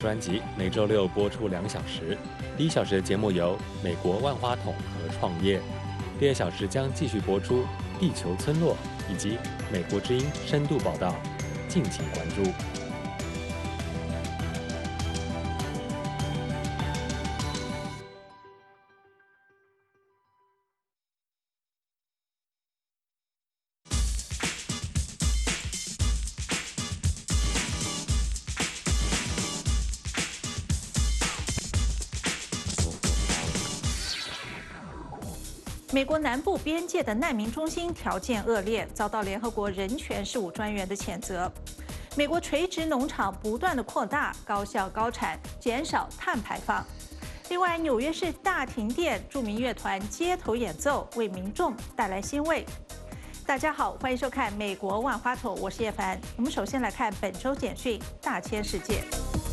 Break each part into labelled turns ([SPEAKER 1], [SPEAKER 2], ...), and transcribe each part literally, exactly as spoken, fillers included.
[SPEAKER 1] 专辑每周六播出两小时。第一小时的节目由美国万花筒和创业，第二小时将继续播出地球村落以及美国之音深度报道，敬请关注。
[SPEAKER 2] 美国南部边界的难民中心条件恶劣，遭到联合国人权事务专员的谴责。美国垂直农场不断的扩大，高效高产，减少碳排放。另外，纽约市大停电，著名乐团街头演奏，为民众带来欣慰。大家好，欢迎收看《美国万花筒》，我是叶凡。我们首先来看本周简讯：大千世界。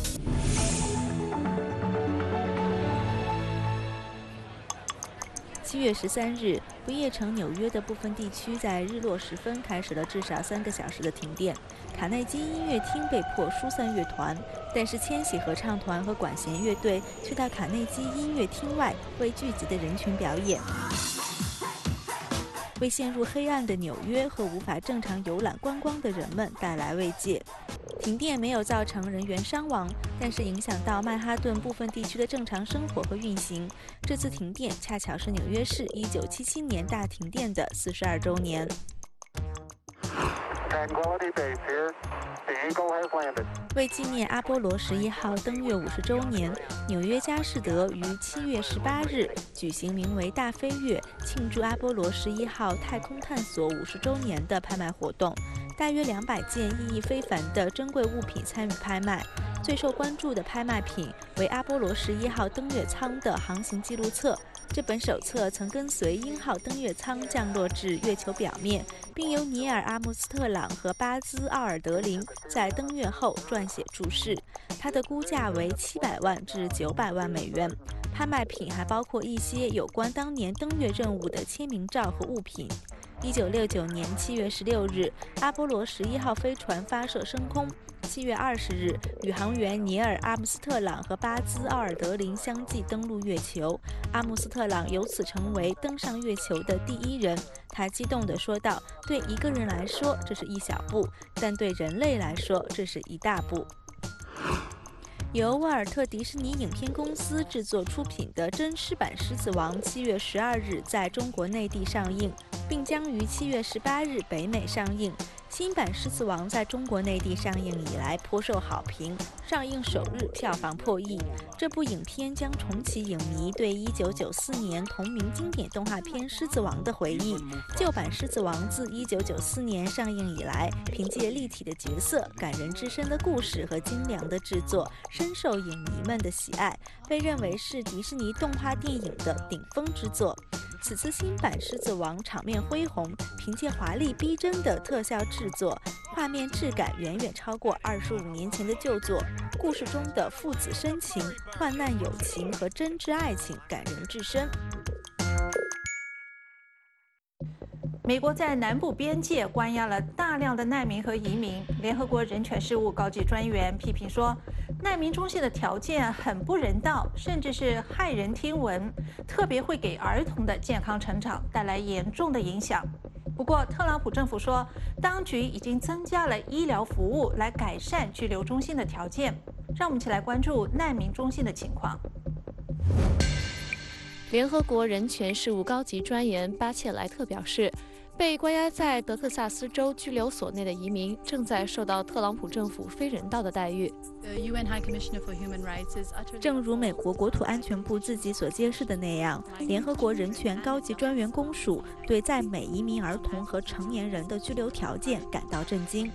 [SPEAKER 3] 七月十三日，不夜城纽约的部分地区在日落时分开始了至少三个小时的停电。卡内基音乐厅被迫疏散乐团，但是千禧合唱团和管弦乐队却到卡内基音乐厅外为聚集的人群表演，为陷入黑暗的纽约和无法正常游览观光的人们带来慰藉。停电没有造成人员伤亡，但是影响到曼哈顿部分地区的正常生活和运行。这次停电恰巧是纽约市一九七七年大停电的四十二周年。为纪念阿波罗十一号登月五十周年，纽约佳士得于七月十八日举行名为“大飞跃”庆祝阿波罗十一号太空探索五十周年的拍卖活动。大约两百件意义非凡的珍贵物品参与拍卖。最受关注的拍卖品为阿波罗十一号登月舱的航行记录册。这本手册曾跟随鹰号登月舱降落至月球表面，并由尼尔·阿姆斯特朗和巴兹·奥尔德林在登月后撰写注释。它的估价为七百万至九百万美元。拍卖品还包括一些有关当年登月任务的签名照和物品。一九六九年七月十六日，阿波罗十一号飞船发射升空。七月二十日，宇航员尼尔·阿姆斯特朗和巴兹·奥尔德林相继登陆月球。阿姆斯特朗由此成为登上月球的第一人。他激动地说道：“对一个人来说，这是一小步，但对人类来说，这是一大步。”由沃尔特迪士尼影片公司制作出品的真狮版《狮子王》七月十二日在中国内地上映，并将于七月十八日北美上映。新版《狮子王》在中国内地上映以来颇受好评，上映首日票房破亿。这部影片将重启影迷对一九九四年同名经典动画片《狮子王》的回忆。旧版《狮子王》自一九九四年上映以来，凭借立体的角色、感人至深的故事和精良的制作，深受影迷们的喜爱，被认为是迪士尼动画电影的顶峰之作。此次新版《狮子王》场面恢宏，凭借华丽逼真的特效制作，画面质感远远超过二十五年前的旧作。故事中的父子深情、患难友情和真挚爱情感人至深。
[SPEAKER 2] 美国在南部边界关押了大量的难民和移民。联合国人权事务高级专员批评说，难民中心的条件很不人道，甚至是骇人听闻，特别会给儿童的健康成长带来严重的影响。不过，特朗普政府说，当局已经增加了医疗服务来改善拘留中心的条件。让我们一起来关注难民中心的情况。
[SPEAKER 4] 联合国人权事务高级专员巴切莱特表示，被关押在德克萨斯州拘留所内的移民正在受到特朗普政府非人道的待遇。
[SPEAKER 3] 正如美国国土安全部自己所揭示的那样，联合国人权高级专员公署对在美移民儿童和成年人的拘留条件感到震惊。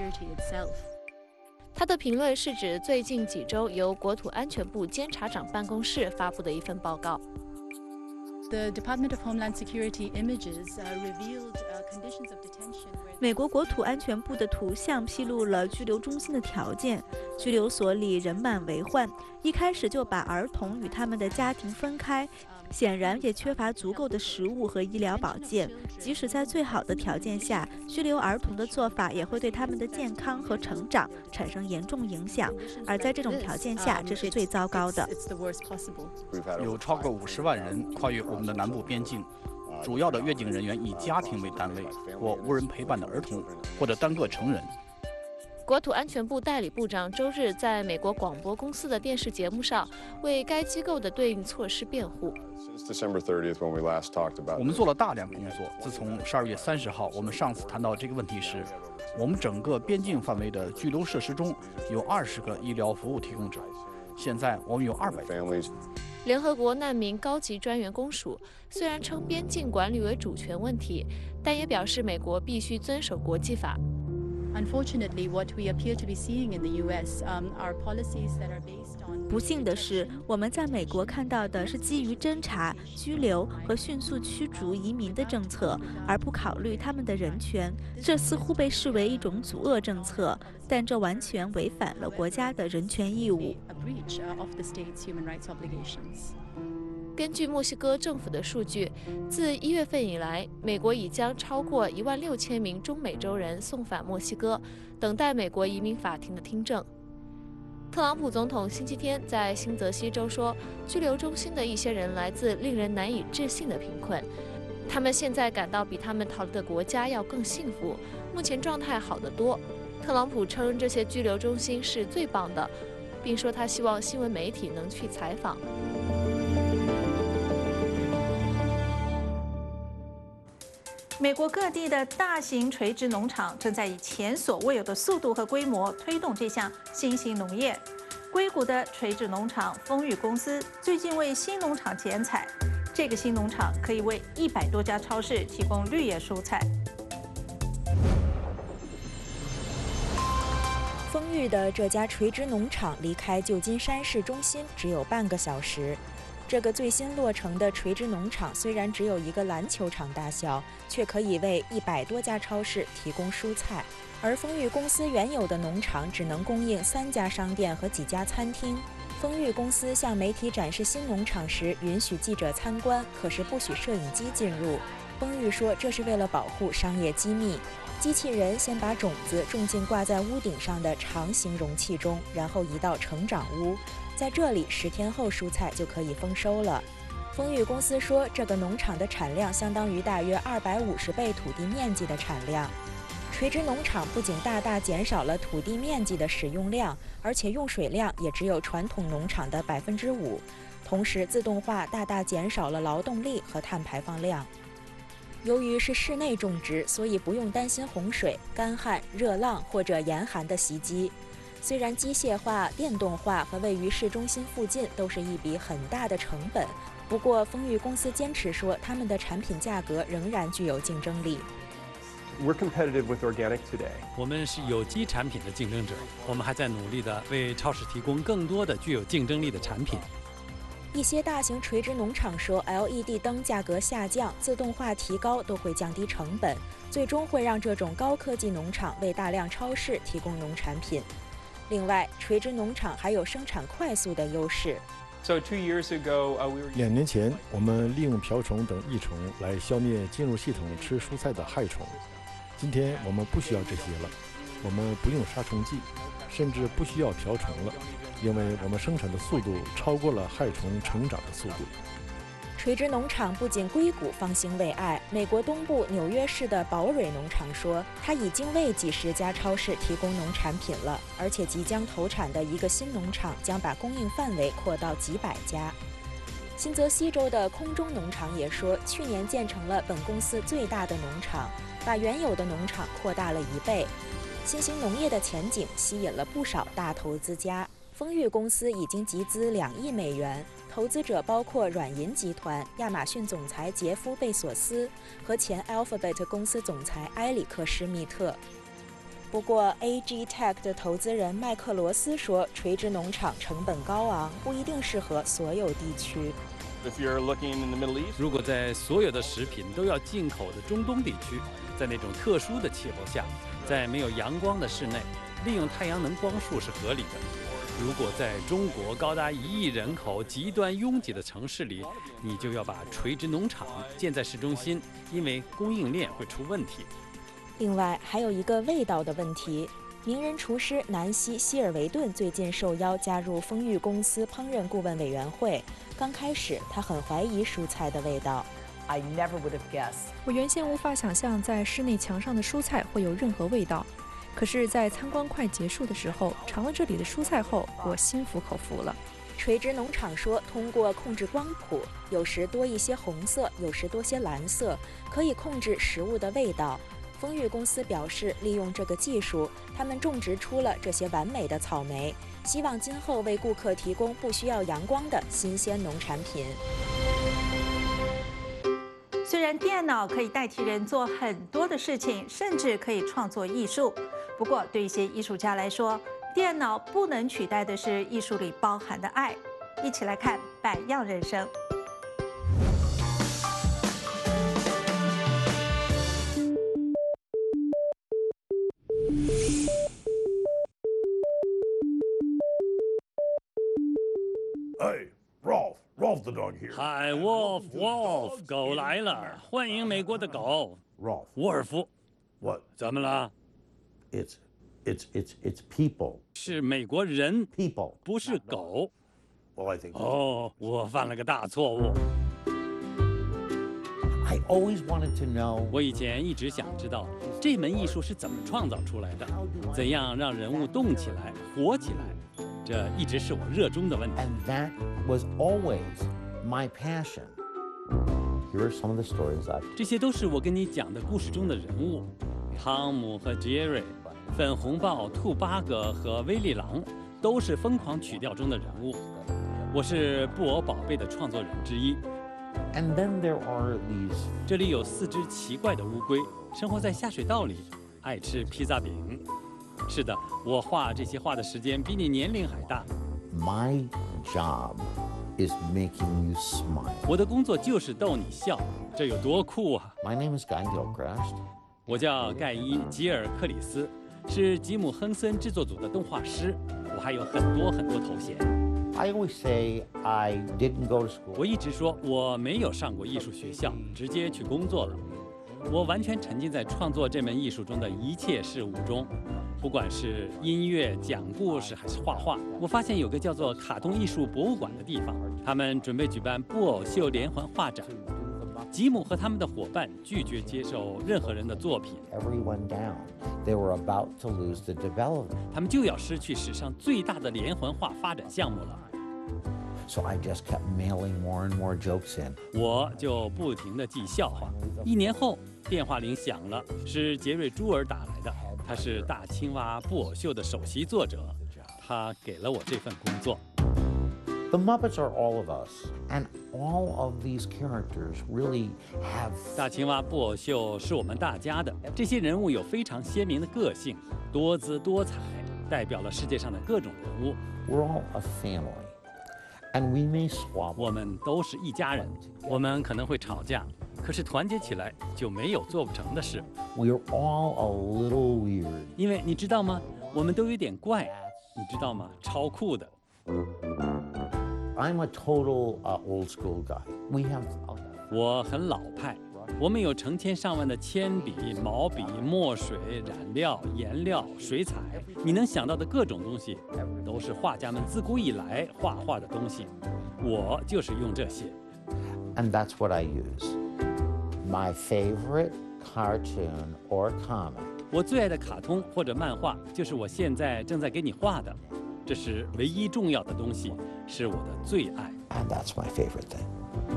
[SPEAKER 4] 他的评论是指最近几周由国土安全部监察长办公室发布的一份报告。
[SPEAKER 5] The Department of Homeland Security images uh, revealed uh, conditions of detention.
[SPEAKER 3] 美国国土安全部的图像披露了拘留中心的条件。拘留所里人满为患，一开始就把儿童与他们的家庭分开， 显然也缺乏足够的食物和医疗保健。即使在最好的条件下，拘留儿童的做法也会对他们的健康和成长产生严重影响。而在这种条件下，这是最糟糕的。
[SPEAKER 6] 有超过五十万人跨越我们的南部边境。主要的越境人员以家庭为单位，或无人陪伴的儿童，或者单个成人。
[SPEAKER 4] 国土安全部代理部长周日在美国广播公司的电视节目上为该机构的对应措施辩护。
[SPEAKER 6] 我们做了大量工作。自从十二月三十号我们上次谈到这个问题时，我们整个边境范围的拘留设施中有二十个医疗服务提供者，现在我们有二百个。
[SPEAKER 4] 联合国难民高级专员公署虽然称边境管理为主权问题，但也表示美国必须遵守国际法。
[SPEAKER 5] Unfortunately, what we appear to be seeing in the U S um, are policies that are based on.
[SPEAKER 3] 不幸的是，我们在美国看到的是基于侦查、拘留和迅速驱逐移民的政策，而不考虑他们的人权。这似乎被视为一种阻遏政策，但这完全违反了国家的人权义务。
[SPEAKER 4] 根据墨西哥政府的数据，自一月份以来，美国已将超过一万六千名中美洲人送返墨西哥，等待美国移民法庭的听证。特朗普总统星期天在新泽西州说，拘留中心的一些人来自令人难以置信的贫困，他们现在感到比他们逃离的国家要更幸福，目前状态好得多。特朗普称这些拘留中心是最棒的，并说他希望新闻媒体能去采访。
[SPEAKER 2] 美国各地的大型垂直农场正在以前所未有的速度和规模推动这项新型农业。硅谷的垂直农场丰裕公司最近为新农场剪彩，这个新农场可以为一百多家超市提供绿叶蔬菜。
[SPEAKER 7] 丰裕的这家垂直农场离开旧金山市中心只有半个小时。这个最新落成的垂直农场虽然只有一个篮球场大小，却可以为一百多家超市提供蔬菜。而丰裕公司原有的农场只能供应三家商店和几家餐厅。丰裕公司向媒体展示新农场时，允许记者参观，可是不许摄影机进入。丰裕说，这是为了保护商业机密。机器人先把种子种进挂在屋顶上的长形容器中，然后移到成长屋。在这里，十天后蔬菜就可以丰收了。丰裕公司说，这个农场的产量相当于大约二百五十倍土地面积的产量。垂直农场不仅大大减少了土地面积的使用量，而且用水量也只有传统农场的百分之五。同时，自动化大大减少了劳动力和碳排放量。由于是室内种植，所以不用担心洪水、干旱、热浪或者严寒的袭击。虽然机械化、电动化和位于市中心附近都是一笔很大的成本，不过丰裕公司坚持说，他们的产品价格仍然具有竞争力。
[SPEAKER 8] We're competitive with organic today.
[SPEAKER 9] 我们是有机产品的竞争者，我们还在努力地为超市提供更多的具有竞争力的产品。
[SPEAKER 7] 一些大型垂直农场说 ，L E D 灯价格下降、自动化提高都会降低成本，最终会让这种高科技农场为大量超市提供农产品。另外，垂直农场还有生产快速的优势。
[SPEAKER 8] So two years ago, uh, we were
[SPEAKER 10] 两年前，我们利用瓢虫等益虫来消灭进入系统吃蔬菜的害虫。今天我们不需要这些了，我们不用杀虫剂，甚至不需要瓢虫了，因为我们生产的速度超过了害虫成长的速度。
[SPEAKER 7] 垂直农场不仅硅谷方兴未艾，美国东部纽约市的宝蕊农场说，它已经为几十家超市提供农产品了，而且即将投产的一个新农场将把供应范围扩到几百家。新泽西州的空中农场也说，去年建成了本公司最大的农场，把原有的农场扩大了一倍。新型农业的前景吸引了不少大投资家。丰裕公司已经集资两亿美元，投资者包括软银集团、亚马逊总裁杰夫·贝索斯和前 Alphabet 公司总裁埃里克·施密特。不过 ，A G Tech 的投资人麦克罗斯说，垂直农场成本高昂，不一定适合所有地区。
[SPEAKER 9] 如果在所有的食品都要进口的中东地区，在那种特殊的气候下，在没有阳光的室内，利用太阳能光束是合理的。 如果在中国高达一亿人口、极端拥挤的城市里，你就要把垂直农场建在市中心，因为供应链会出问题。
[SPEAKER 7] 另外，还有一个味道的问题。名人厨师南希·希尔维顿最近受邀加入丰裕公司烹饪顾问委员会。刚开始，他很怀疑蔬菜的味道。
[SPEAKER 11] I never would have guessed.
[SPEAKER 12] 我原先无法想象在室内墙上的蔬菜会有任何味道，可是，在参观快结束的时候，尝了这里的蔬菜后，我心服口服了。
[SPEAKER 7] 垂直农场说，通过控制光谱，有时多一些红色，有时多些蓝色，可以控制食物的味道。丰裕公司表示，利用这个技术，他们种植出了这些完美的草莓，希望今后为顾客提供不需要阳光的新鲜农产品。
[SPEAKER 2] 虽然电脑可以代替人做很多的事情，甚至可以创作艺术，不过对一些艺术家来说，电脑不能取代的是艺术里包含的爱。一起来看《百样人生》。
[SPEAKER 13] Hey, Rolf, Rolf the dog here.
[SPEAKER 14] Hi, Wolf, Wolf， 狗来了，欢迎美国的狗。
[SPEAKER 13] Rolf，
[SPEAKER 14] 沃尔夫。
[SPEAKER 13] What？
[SPEAKER 14] 怎么了
[SPEAKER 13] ？It's, it's, it's, it's people.
[SPEAKER 14] 是美国人
[SPEAKER 13] People，
[SPEAKER 14] 不是狗。
[SPEAKER 13] Well, I think.
[SPEAKER 14] 哦，我犯了个大错误。
[SPEAKER 13] I always wanted to know.
[SPEAKER 14] 我以前一直想知道这门艺术是怎么创造出来的，怎样让人物动起来、活起来，这一直是我热衷的问题。
[SPEAKER 13] And that was always my passion. Here are some of the stories I've.
[SPEAKER 14] 这些都是我跟你讲的故事中的人物，汤姆和杰瑞、粉红豹、兔八哥和威利狼，都是疯狂曲调中的人物。我是布偶宝贝的创作人之一。
[SPEAKER 13] And then there are these.
[SPEAKER 14] 这里有四只奇怪的乌龟，生活在下水道里，爱吃披萨饼。是的，我画这些画的时间比你年龄还大。
[SPEAKER 13] My job is making you smile.
[SPEAKER 14] 我的工作就是逗你笑，这有多酷啊
[SPEAKER 13] My name is Guy Gilchrist.
[SPEAKER 14] 我叫盖伊·吉尔克里斯，是吉姆·亨森制作组的动画师。我还有很多很多头衔。
[SPEAKER 13] I always say I didn't go to school.
[SPEAKER 14] 我一直说我没有上过艺术学校，直接去工作了。我完全沉浸在创作这门艺术中的一切事物中，不管是音乐、讲故事还是画画。我发现有个叫做卡通艺术博物馆的地方，他们准备举办布偶秀连环画展。吉姆和他们的伙伴拒绝接受任何人的作品。
[SPEAKER 13] Everyone down. They were about to lose the development.
[SPEAKER 14] 他们就要失去史上最大的连环画发展项目了。
[SPEAKER 13] So I just kept mailing more and more jokes in.
[SPEAKER 14] 我就不停地寄笑话。一年后，电话铃响了，是杰瑞·朱尔打来的。他是大青蛙布偶秀的首席作者，他给了我这份工作。
[SPEAKER 13] The Muppets are all of us, and all of these characters really have.
[SPEAKER 14] 大青蛙布偶秀是我们大家的，这些人物有非常鲜明的个性，多姿多彩，代表了世界上的各种人物。
[SPEAKER 13] We're all a family. And we may squabble.
[SPEAKER 14] 我们都是一家人，我们可能会吵架，可是团结起来就没有做不成的事。
[SPEAKER 13] We're all a little weird.
[SPEAKER 14] 因为你知道吗？我们都有点怪，你知道吗？超酷的。
[SPEAKER 13] I'm a total uh, old school guy. We have.
[SPEAKER 14] 我很老派，我们有成千上万的铅笔、毛笔、墨水、染料、颜料、水彩，你能想到的各种东西，都是画家们自古以来画画的东西。我就是用这些。
[SPEAKER 13] And that's what I use. My favorite cartoon or comic.
[SPEAKER 14] 我最爱的卡通或者漫画，就是我现在正在给你画的。这是唯一重要的东西，是我的最爱。
[SPEAKER 13] And that's my favorite thing.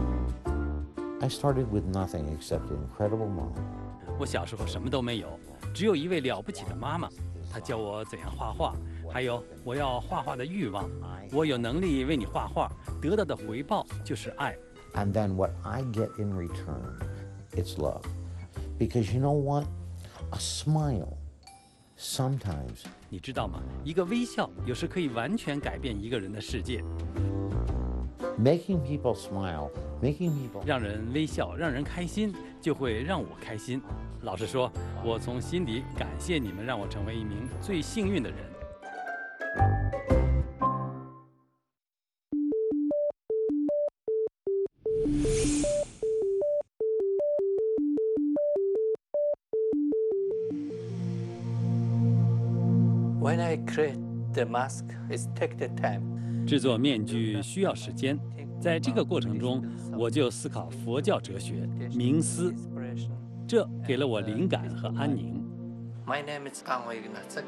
[SPEAKER 13] I started with nothing except an incredible mom.
[SPEAKER 14] 我小时候什么都没有，只有一位了不起的妈妈，她教我怎样画画，还有我要画画的欲望。我有能力为你画画，得到的回报就是爱。
[SPEAKER 13] And then what I get in return, it's love. Because you know what? A smile, sometimes.
[SPEAKER 14] 你知道吗？一个微笑有时可以完全改变一个人的世界。
[SPEAKER 13] Making people smile, making people.
[SPEAKER 14] 让人微笑，让人开心，就会让我开心。老实说，我从心底感谢你们，让我成为一名最幸运的人。
[SPEAKER 15] When I create the mask, it takes the time.
[SPEAKER 14] 制作面具需要时间，在这个过程中，我就思考佛教哲学冥思，这给了我灵感和安宁。
[SPEAKER 15] My name is Kangwei Ignatsik.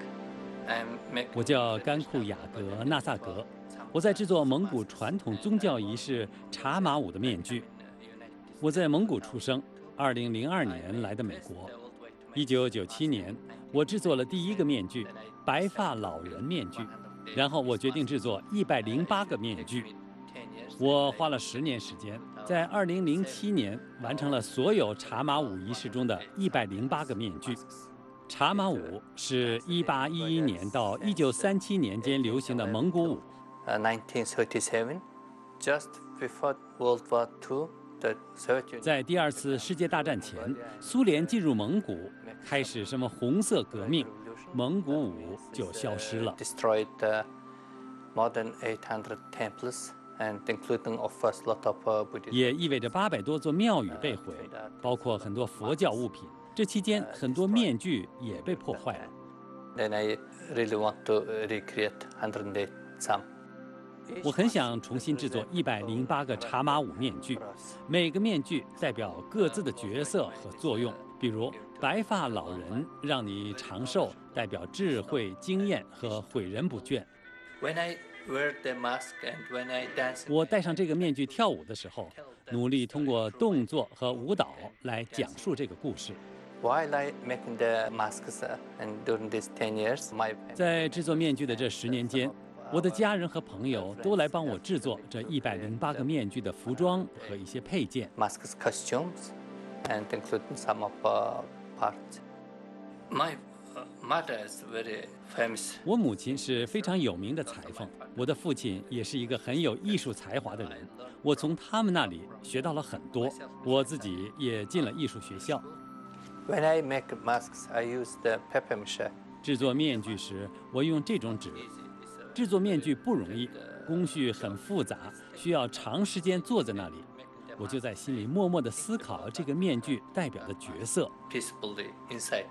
[SPEAKER 15] I'm
[SPEAKER 14] 我叫甘库雅格纳萨格，我在制作蒙古传统宗教仪式茶马舞的面具。我在蒙古出生，二零零二年来的美国。一九九七年，我制作了第一个面具——白发老人面具。然后我决定制作一百零八个面具。我花了十年时间，在二零零七年完成了所有茶马舞仪式中的一百零八个面具。茶马舞是一八一一年到一九三七年间流行的蒙古舞。
[SPEAKER 15] nineteen thirty-seven, just before World War Two, the Soviet Union.
[SPEAKER 14] 在第二次世界大战前，苏联进入蒙古，开始什么红色革命，蒙古舞就消失了。
[SPEAKER 15] Destroyed uh, more than eight hundred temples, and including of us lot of Buddhism.
[SPEAKER 14] 也意味着八百多座庙宇被毁，包括很多佛教物品。这期间，很多面具也被破坏了。
[SPEAKER 15] Then I really want to recreate one hundred eight some.
[SPEAKER 14] 我很想重新制作一百零八个茶马舞面具，每个面具代表各自的角色和作用。比如，白发老人让你长寿，代表智慧、经验和诲人不倦。
[SPEAKER 15] When I wear the mask and when I dance,
[SPEAKER 14] 我戴上这个面具跳舞的时候，努力通过动作和舞蹈来讲述这个故事。
[SPEAKER 15] While I making the masks and during these ten years, my
[SPEAKER 14] 在制作面具的这十年间，我的家人和朋友都来帮我制作这一百零八个面具的服装和一些配件。
[SPEAKER 15] masks, costumes, and including some of uh, parts. My uh, mother is very famous.
[SPEAKER 14] 我母亲是非常有名的裁缝，我的父亲也是一个很有艺术才华的人。我从他们那里学到了很多，我自己也进了艺术学校。
[SPEAKER 15] When I make masks, I use the papier mâché.
[SPEAKER 14] 制作面具时，我用这种纸。制作面具不容易，工序很复杂，需要长时间坐在那里。我就在心里默默地思考这个面具代表的角色。
[SPEAKER 15] Peacefully inside.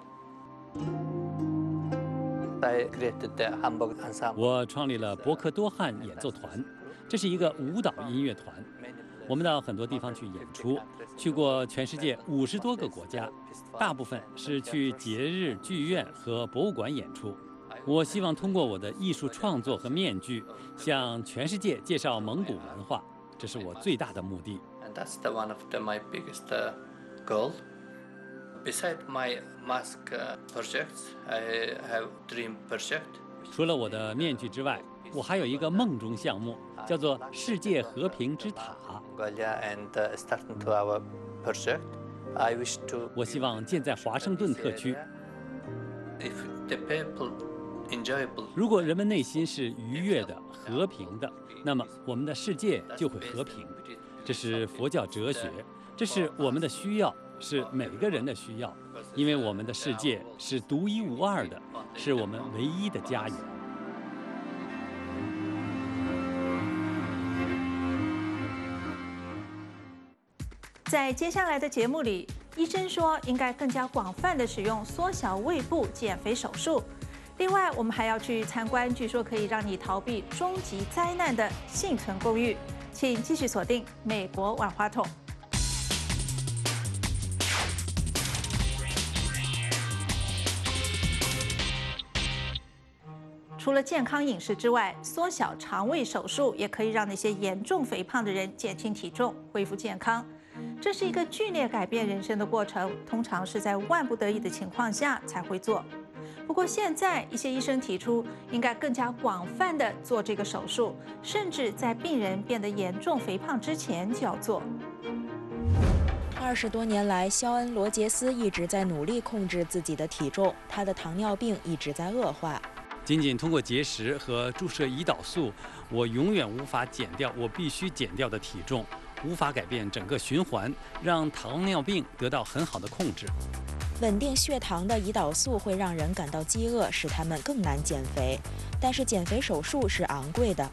[SPEAKER 15] I created the Hamburg ensemble.
[SPEAKER 14] 我创立了博克多汉演奏团，这是一个舞蹈音乐团。我们到很多地方去演出，去过全世界五十多个国家，大部分是去节日剧院和博物馆演出。我希望通过我的艺术创作和面具，向全世界介绍蒙古文化，这是我最大的目的。
[SPEAKER 15] And that's the one of the, my biggest uh, goal. Beside my mask uh, projects, I have dream project.
[SPEAKER 14] 除了我的面具之外，我还有一个梦中项目，叫做世界和平之塔。
[SPEAKER 15] And uh, starting to our project, I wish to.
[SPEAKER 14] 我希望建在华盛顿特区。
[SPEAKER 15] If the people enjoyable.
[SPEAKER 14] 如果人们内心是愉悦的、和平的，那么我们的世界就会和平。这是佛教哲学，这是我们的需要，是每个人的需要，因为我们的世界是独一无二的，是我们唯一的家园。
[SPEAKER 2] 在接下来的节目里，医生说应该更加广泛的使用缩小胃部减肥手术。另外，我们还要去参观据说可以让你逃避终极灾难的幸存公寓。请继续锁定美国万花筒。除了健康饮食之外，缩小肠胃手术也可以让那些严重肥胖的人减轻体重、恢复健康。这是一个剧烈改变人生的过程，通常是在万不得已的情况下才会做。不过现在，一些医生提出应该更加广泛的做这个手术，甚至在病人变得严重肥胖之前就要做。
[SPEAKER 7] 二十多年来，肖恩·罗杰斯一直在努力控制自己的体重，他的糖尿病一直在恶化。
[SPEAKER 14] 仅仅通过节食和注射胰岛素，我永远无法减掉我必须减掉的体重，无法改变整个循环，让糖尿病得到很好的控制。
[SPEAKER 7] 稳定血糖的胰岛素会让人感到饥饿，使他们更难减肥。但是减肥手术是昂贵的。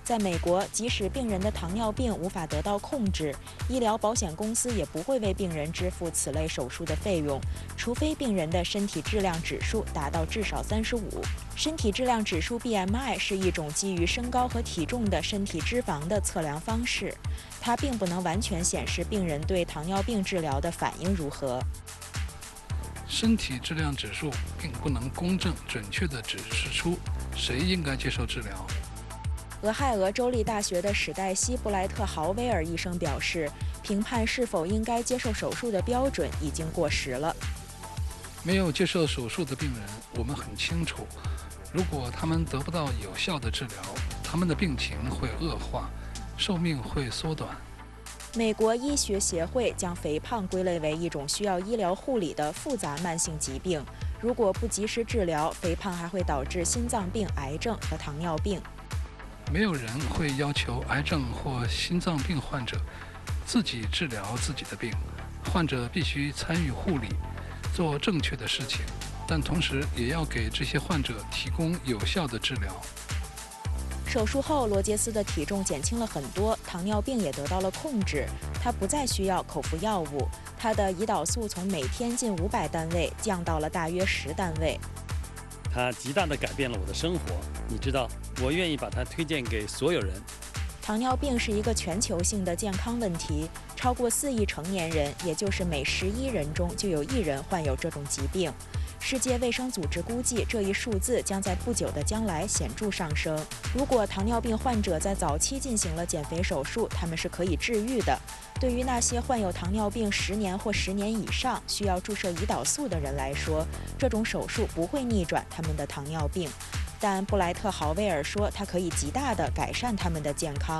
[SPEAKER 7] 在美国，即使病人的糖尿病无法得到控制，医疗保险公司也不会为病人支付此类手术的费用，除非病人的身体质量指数达到至少三十五。身体质量指数 B M I 是一种基于身高和体重的身体脂肪的测量方式，它并不能完全显示病人对糖尿病治疗的反应如何。
[SPEAKER 16] 身体质量指数并不能公正准确地指示出谁应该接受治疗。
[SPEAKER 7] 俄亥俄州立大学的史黛西·布莱特豪威尔医生表示，评判是否应该接受手术的标准已经过时了。
[SPEAKER 16] 没有接受手术的病人，我们很清楚，如果他们得不到有效的治疗，他们的病情会恶化，寿命会缩短。
[SPEAKER 7] 美国医学协会将肥胖归类为一种需要医疗护理的复杂慢性疾病，如果不及时治疗，肥胖还会导致心脏病、癌症和糖尿病。
[SPEAKER 16] 没有人会要求癌症或心脏病患者自己治疗自己的病，患者必须参与护理，做正确的事情，但同时也要给这些患者提供有效的治疗。
[SPEAKER 7] 手术后，罗杰斯的体重减轻了很多，糖尿病也得到了控制，他不再需要口服药物，他的胰岛素从每天近五百单位降到了大约十单位。
[SPEAKER 14] 它极大地改变了我的生活，你知道，我愿意把它推荐给所有人。
[SPEAKER 7] 糖尿病是一个全球性的健康问题，超过四亿成年人，也就是每十一人中就有一人患有这种疾病。世界卫生组织估计，这一数字将在不久的将来显著上升。如果糖尿病患者在早期进行了减肥手术，他们是可以治愈的。对于那些患有糖尿病十年或十年以上、需要注射胰岛素的人来说，这种手术不会逆转他们的糖尿病。但布莱特豪威尔说，它可以极大地改善他们的健康。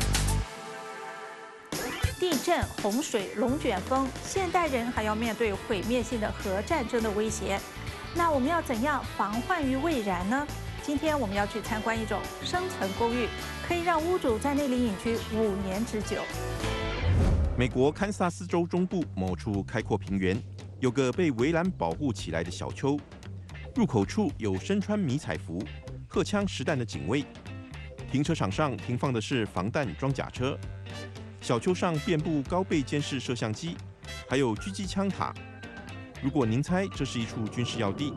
[SPEAKER 2] 地震、洪水、龙卷风，现代人还要面对毁灭性的核战争的威胁。那我们要怎样防患于未然呢？今天我们要去参观一种生存公寓，可以让屋主在那里隐居五年之久。
[SPEAKER 17] 美国堪萨斯州中部某处开阔平原，有个被围栏保护起来的小丘。入口处有身穿迷彩服、荷枪实弹的警卫。停车场上停放的是防弹装甲车。小丘上遍布高倍监视摄像机，还有狙击枪塔。如果您猜这是一处军事要地，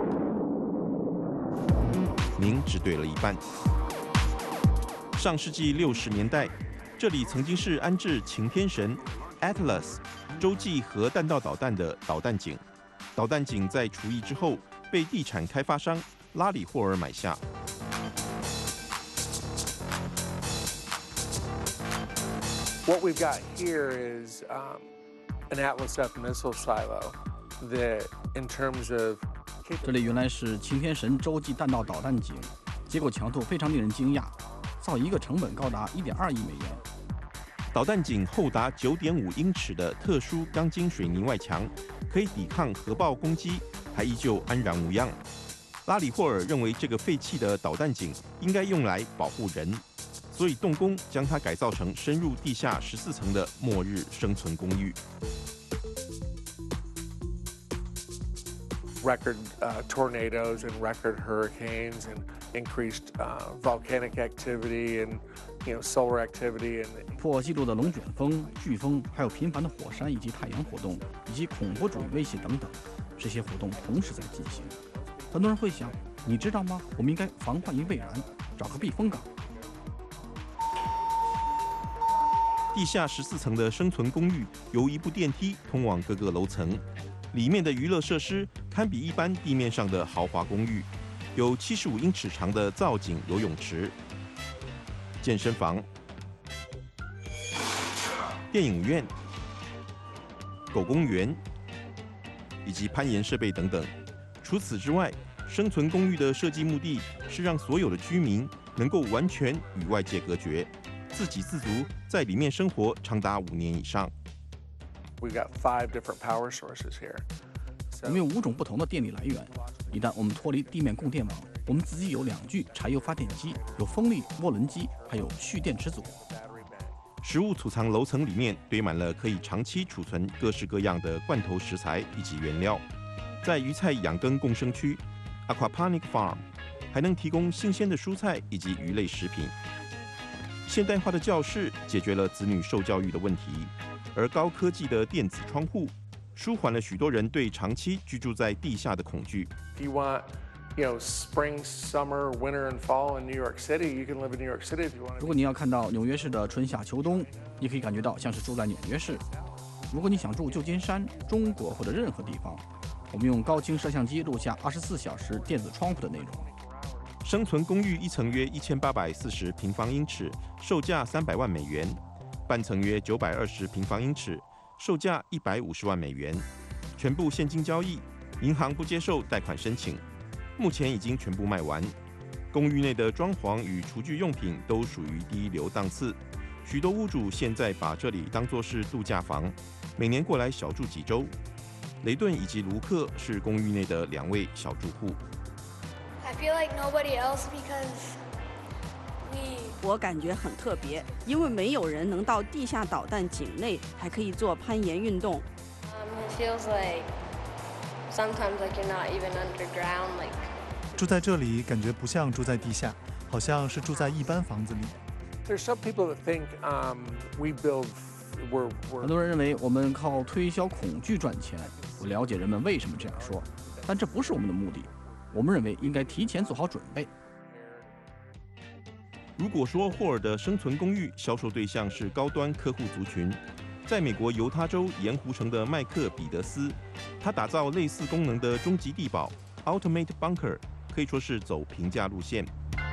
[SPEAKER 17] 您只对了一半。上世纪六十年代，这里曾经是安置擎天神 Atlas 洲际核弹道导弹的导弹井。导弹井在除役之后，被地产开发商拉里霍尔买下。
[SPEAKER 18] What we've got here is um, an Atlas F missile silo that, in terms of
[SPEAKER 6] 这里原来是擎天神洲际弹道导弹井，结构强度非常令人惊讶，造一个成本高达一点二亿美元。
[SPEAKER 17] 导弹井厚达九点五英尺的特殊钢筋水泥外墙，可以抵抗核爆攻击，还依旧安然无恙。拉里霍尔认为这个废弃的导弹井应该用来保护人，所以动工将它改造成深入地下十四层的末日生存公寓。
[SPEAKER 18] Record uh, tornadoes and record hurricanes and increased uh, volcanic activity and you know solar activity and
[SPEAKER 6] 破纪录的龙卷风、飓风，还有频繁的火山以及太阳活动，以及恐怖主义威胁等等，这些活动同时在进行。很多人会想，你知道吗？我们应该防患于未然，找个避风港。
[SPEAKER 17] 地下十四层的生存公寓由一部电梯通往各个楼层，里面的娱乐设施堪比一般地面上的豪华公寓，有七十五英尺长的造景游泳池、健身房、电影院、狗公园以及攀岩设备等等。除此之外，生存公寓的设计目的是让所有的居民能够完全与外界隔绝，自给自足，在里面生活长达五年以上。
[SPEAKER 18] We've got five different power sources here.
[SPEAKER 6] 我们有五种不同的电力来源。一旦我们脱离地面供电网，我们自己有两具柴油发电机，有风力涡轮机，还有蓄电池组。
[SPEAKER 17] 食物储藏楼层里面堆满了可以长期储存各式各样的罐头食材以及原料。在鱼菜养耕共生区 Aquaponic Farm 还能提供新鲜的蔬菜以及鱼类食品。 现代化的教室解决了子女受教育的问题，而高科技的电子窗户舒缓了许多人对长期居住在地下的恐惧。
[SPEAKER 18] If you want, you know, spring, summer, winter, and fall in New York City, you can live in New York City if you want.
[SPEAKER 6] 如果你要看到纽约市的春夏秋冬，你可以感觉到像是住在纽约市。如果你想住旧金山、中国或者任何地方，我们用高清摄像机录下二十四小时电子窗户的内容。
[SPEAKER 17] 生存公寓一层约一千八百四十平方英尺，售价三百万美元；半层约九百二十平方英尺，售价一百五十万美元。全部现金交易，银行不接受贷款申请。目前已经全部卖完。公寓内的装潢与厨具用品都属于第一流档次。许多屋主现在把这里当作是度假房，每年过来小住几周。雷顿以及卢克是公寓内的两位小住户。
[SPEAKER 19] I feel like nobody else because we.
[SPEAKER 20] 我感觉很特别，因为没有人能到地下导弹井内，还可以做攀岩运动。
[SPEAKER 19] Um, it feels like sometimes like you're not even underground. Like
[SPEAKER 21] 住在这里感觉不像住在地下，好像是住在一般房子里。
[SPEAKER 18] There's some people that think um, we build. We're, we're...
[SPEAKER 6] 很多人认为我们靠推销恐惧赚钱。我了解人们为什么这样说，但这不是我们的目的。我们认为应该提前做好准备。
[SPEAKER 17] 如果说霍尔的生存公寓销售对象是高端客户族群，在美国犹他州盐湖城的麦克彼得斯，他打造类似功能的终极地堡 Ultimate Bunker， 可以说是走平价路线。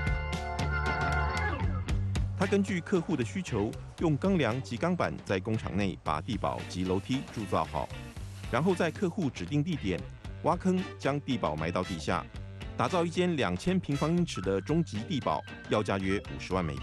[SPEAKER 17] 他根据客户的需求，用钢梁及钢板在工厂内把地堡及楼梯铸造好，然后在客户指定地点挖坑，将地堡埋到地下，打造一间两千平方英尺的终极地堡，要价约五十万美元。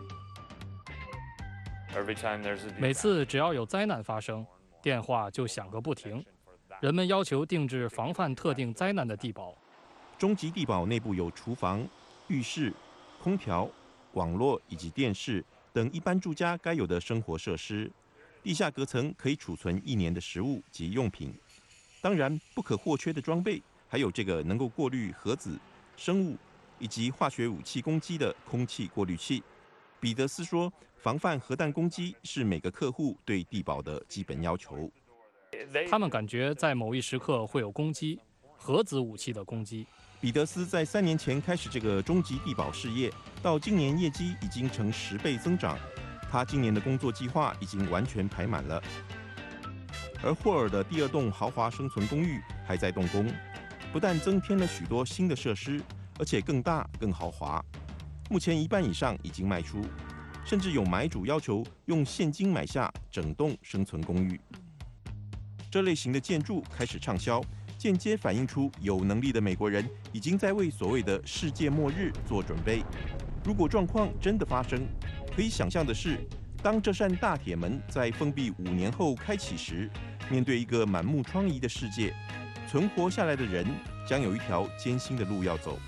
[SPEAKER 22] 每次只要有灾难发生，电话就响个不停，人们要求定制防范特定灾难的地堡。
[SPEAKER 17] 终极地堡内部有厨房、浴室、空调、网络以及电视等一般住家该有的生活设施。地下隔层可以储存一年的食物及用品。当然，不可或缺的装备还有这个能够过滤核子、生物以及化学武器攻击的空气过滤器。彼得斯说，防范核弹攻击是每个客户对地堡的基本要求。
[SPEAKER 22] 他们感觉在某一时刻会有攻击，核子武器的攻击。
[SPEAKER 17] 彼得斯在三年前开始这个终极地堡事业，到今年业绩已经成十倍增长。他今年的工作计划已经完全排满了。而霍尔的第二栋豪华生存公寓还在动工，不但增添了许多新的设施，而且更大更豪华。目前一半以上已经卖出，甚至有买主要求用现金买下整栋生存公寓。这类型的建筑开始畅销，间接反映出有能力的美国人已经在为所谓的世界末日做准备。如果状况真的发生，可以想象的是，当这扇大铁门在封闭五年后开启时，面对一个满目疮痍的世界，存活下来的人将有一条艰辛的路要走。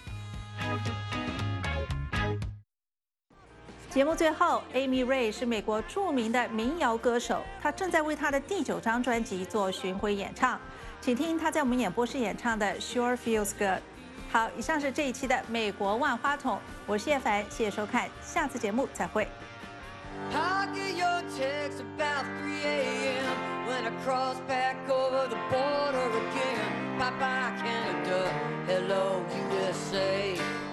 [SPEAKER 2] 节目最后 ，Amy Ray 是美国著名的民谣歌手，她正在为她的第九张专辑做巡回演唱，请听她在我们演播室演唱的《Sure Feels Good》。好，以上是这一期的美国万花筒，我是叶凡，谢谢收看，下次节目再会。
[SPEAKER 23] I get your text about three a m when I cross back over the border again. Bye bye Canada, hello U S A.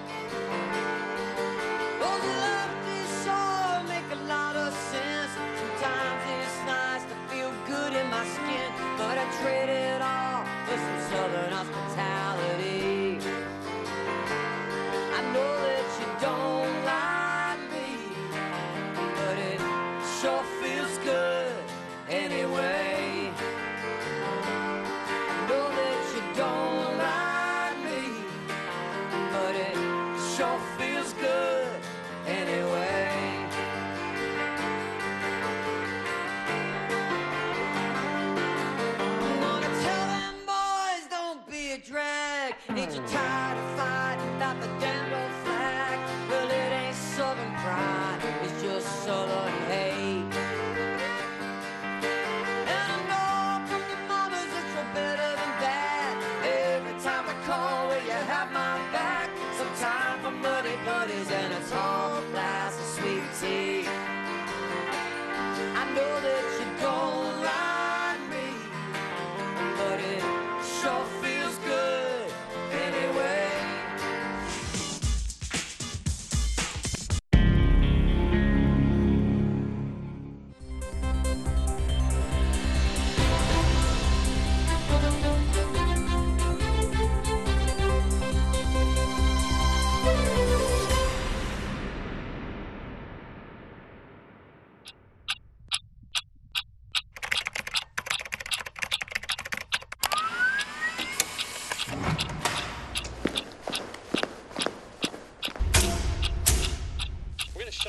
[SPEAKER 23] Those lefty songs make a lot of sense. Sometimes it's nice to feel good in my skin, but I trade it all for some southern hospitality. I know that you don't like me, but it sure feels good anyway. I know that you don't like me, but it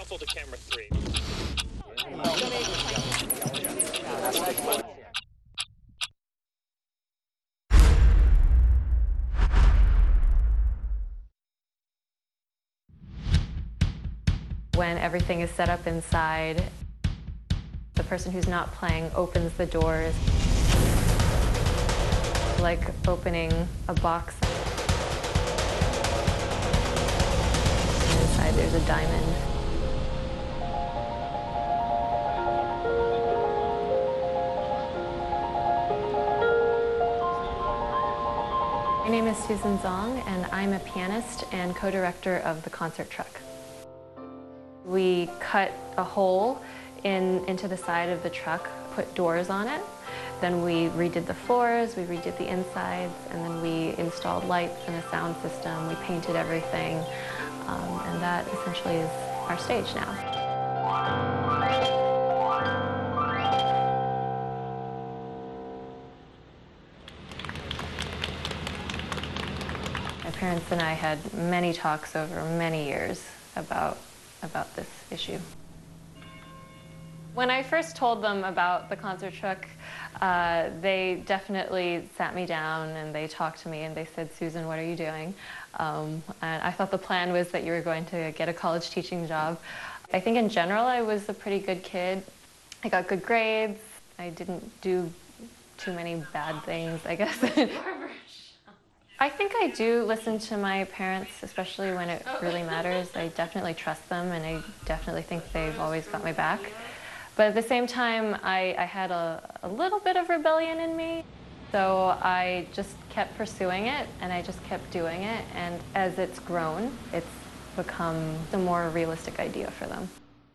[SPEAKER 1] Shuffle to camera three.
[SPEAKER 3] When everything is set up inside, the person who's not playing opens the doors, like opening a box. And inside there's a diamond. My name is Susan Zong, and I'm a pianist and co-director of The Concert Truck. We cut a hole in, into the side of the truck, put doors on it. Then we redid the floors, we redid the insides, and then we installed lights and a sound system. We painted everything, um, and that essentially is our stage now. My parents and I had many talks over many years about about this issue. When I first told them about the concert truck, uh, they definitely sat me down and they talked to me and they said, Susan, what are you doing? Um, and I thought the plan was that you were going to get a college teaching job. I think in general I was a pretty good kid. I got good grades. I didn't do too many bad things, I guess. I think I do listen to my parents, especially when it really matters. I definitely trust them, and I definitely think they've always got my back. But at the same time, I, I had a, a little bit of rebellion in me. So I just kept pursuing it, and I just kept doing it. And as it's grown, it's become a more realistic idea for them.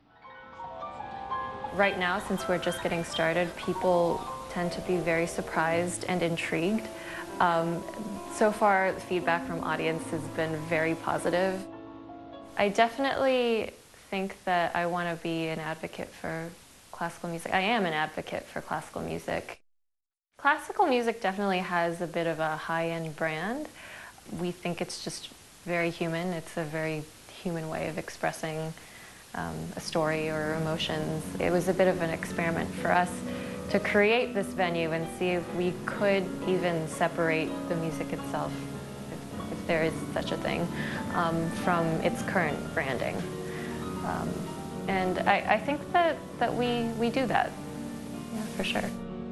[SPEAKER 3] Right now, since we're just getting started, people tend to be very surprised and intrigued. Um, so far, the feedback from audience has been very positive. I definitely think that I want to be an advocate for classical music. I am an advocate for classical music. Classical music definitely has a bit of a high-end brand. We think it's just very human. It's a very human way of expressing um, a story or emotions. It was a bit of an experiment for us to create this venue and see if we could even separate the music itself, if, if there is such a thing, um, from its current branding. Um, and I, I think that, that we, we do that, yeah, for sure.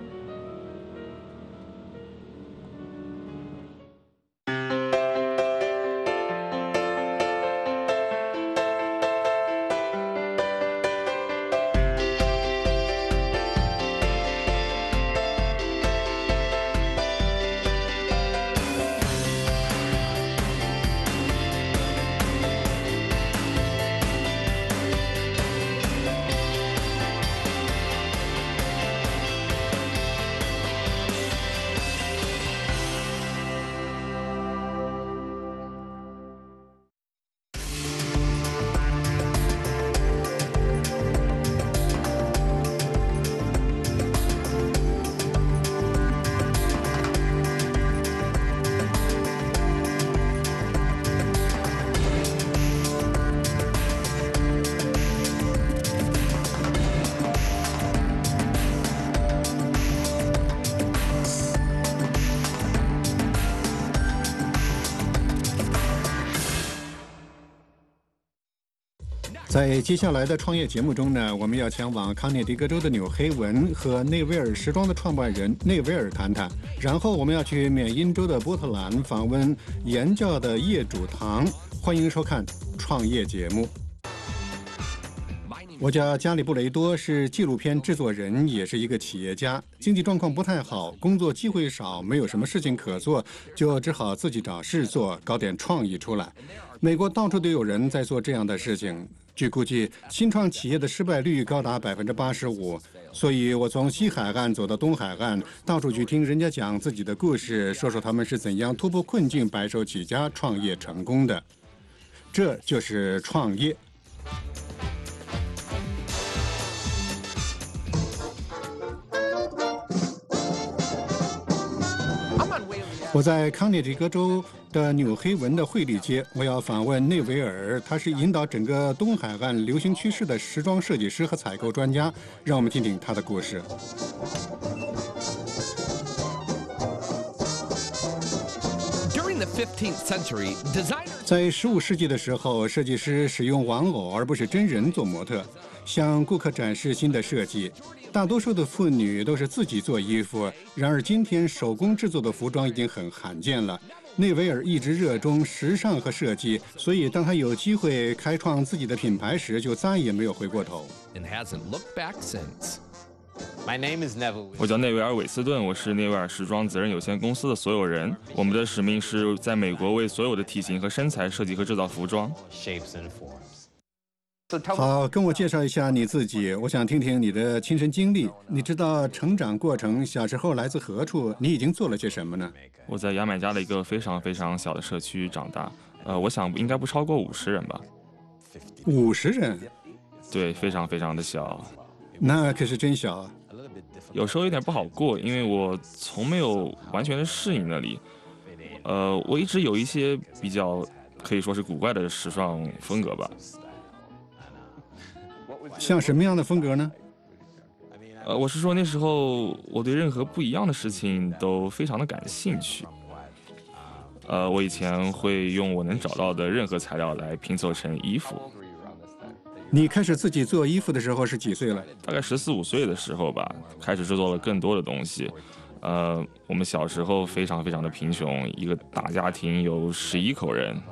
[SPEAKER 5] 在接下来的创业节目中呢，我们要前往康涅狄格州的纽黑文和内维尔时装的创办人内维尔谈谈，然后我们要去缅因州的波特兰访问岩教的业主堂。欢迎收看创业节目。我叫加里布雷多，是纪录片制作人，也是一个企业家。经济状况不太好，工作机会少，没有什么事情可做，就只好自己找事做，搞点创意出来。美国到处都有人在做这样的事情。据估计，新创企业的失败率高达百分之八十五。所以我从西海岸走到东海岸，到处去听人家讲自己的故事，说说他们是怎样突破困境、白手起家、创业成功的。这就是创业。 我在康涅狄格州的纽黑文的惠利街，我要访问内维尔，他是引导整个东海岸流行趋势的时装设计师和采购专家。让我们听听他的故事。在十五世纪的时候，设计师使用玩偶而不是真人做模特，向顾客展示新的设计。大多数的妇女都是自己做衣服，然而今天手工制作的服装已经很罕见了。内维尔一直热衷时尚和设计，所以当他有机会开创自己的品牌时，就再也没有回过头。
[SPEAKER 1] 我叫内维尔·韦斯顿，我是内维尔时装责任有限公司的所有人。我们的使命是在美国为所有的体型和身材设计和制造服装。
[SPEAKER 5] 好，跟我介绍一下你自己，我想听听你的亲身经历。你知道成长过程，小时候来自何处？你已经做了些什么呢？
[SPEAKER 1] 我在牙买加的一个非常非常小的社区长大，呃，我想应该不超过五十人吧。
[SPEAKER 5] 五十人？
[SPEAKER 1] 对，非常非常的小。
[SPEAKER 5] 那可是真小啊。
[SPEAKER 1] 有时候有点不好过，因为我从没有完全的适应那里。呃，我一直有一些比较可以说是古怪的时尚风格吧。
[SPEAKER 5] 像什么样的风格呢？
[SPEAKER 1] 呃，我是说那时候我对任何不一样的事情都非常的感兴趣。呃，我以前会用我能找到的任何材料来拼凑成衣服。
[SPEAKER 5] 你开始自己做衣服的时候是几岁了？
[SPEAKER 1] 大概十四五岁的时候吧，开始制作了更多的东西。呃，我们小时候非常非常的贫穷，一个大家庭有十一口人。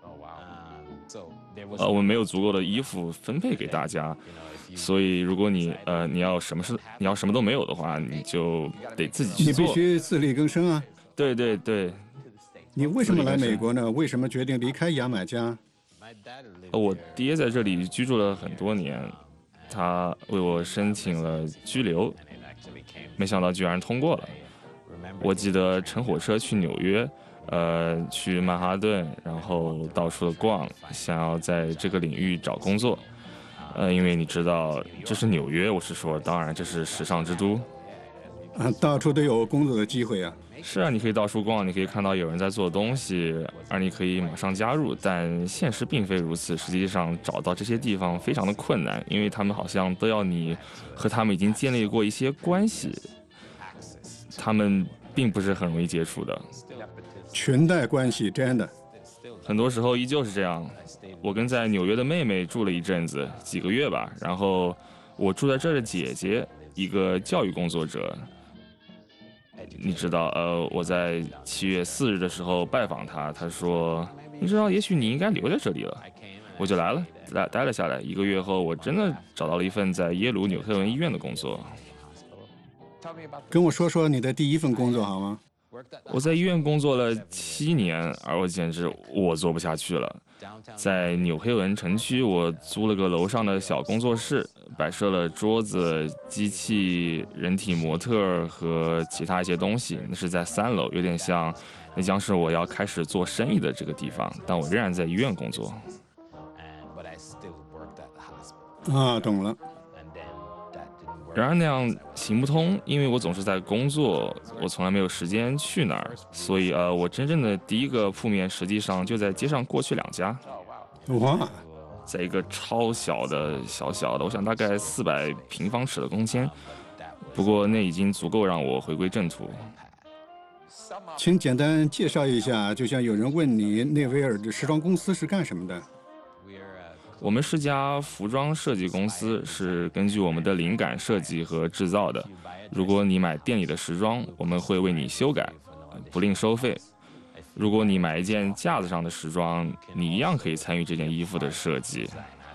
[SPEAKER 1] 呃，我们没有足够的衣服分配给大家，所以如果你呃你要什么事你要什么都没有的话，你就得自己去做。
[SPEAKER 5] 你必须自力更生啊！
[SPEAKER 1] 对对对。
[SPEAKER 5] 你为什么来美国呢？为什么决定离开牙买加？
[SPEAKER 1] 呃，我爹在这里居住了很多年，他为我申请了居留，没想到居然通过了。我记得乘火车去纽约。呃，去曼哈顿，然后到处的逛，想要在这个领域找工作。呃，因为你知道，这是纽约，我是说，当然这是时尚之都，
[SPEAKER 5] 啊，到处都有工作的机会啊。
[SPEAKER 1] 是啊，你可以到处逛，你可以看到有人在做东西，而你可以马上加入。但现实并非如此，实际上找到这些地方非常的困难，因为他们好像都要你和他们已经建立过一些关系，他们并不是很容易接触的。
[SPEAKER 5] 裙带关系真的，
[SPEAKER 1] 很多时候依旧是这样。我跟在纽约的妹妹住了一阵子，几个月吧。然后我住在这儿的姐姐，一个教育工作者，你知道，呃，我在七月四日的时候拜访她，她说：“你知道，也许你应该留在这里了。”我就来了，待待了下来。一个月后，我真的找到了一份在耶鲁纽黑文医院的工作。
[SPEAKER 5] 跟我说说你的第一份工作好吗？
[SPEAKER 1] 我在医院工作了七年，而我简直我做不下去了。在纽黑文城区，我租了个楼上的小工作室，摆设了桌子、机器、人体模特和其他一些东西。那是在三楼，有点像那将是我要开始做生意的这个地方，但我仍然在医院工作。
[SPEAKER 5] 啊，懂了。
[SPEAKER 1] 然而那样行不通，因为我总是在工作，我从来没有时间去哪儿，所以呃，我真正的第一个铺面实际上就在街上过去两家。
[SPEAKER 5] 哇，
[SPEAKER 1] 在一个超小的小小的，我想大概四百平方尺的空间，不过那已经足够让我回归正途。
[SPEAKER 5] 请简单介绍一下，就像有人问你，内维尔的时装公司是干什么的？
[SPEAKER 1] 我们是家服装设计公司，是根据我们的灵感设计和制造的。如果你买店里的时装，我们会为你修改，不另收费。如果你买一件架子上的时装，你一样可以参与这件衣服的设计。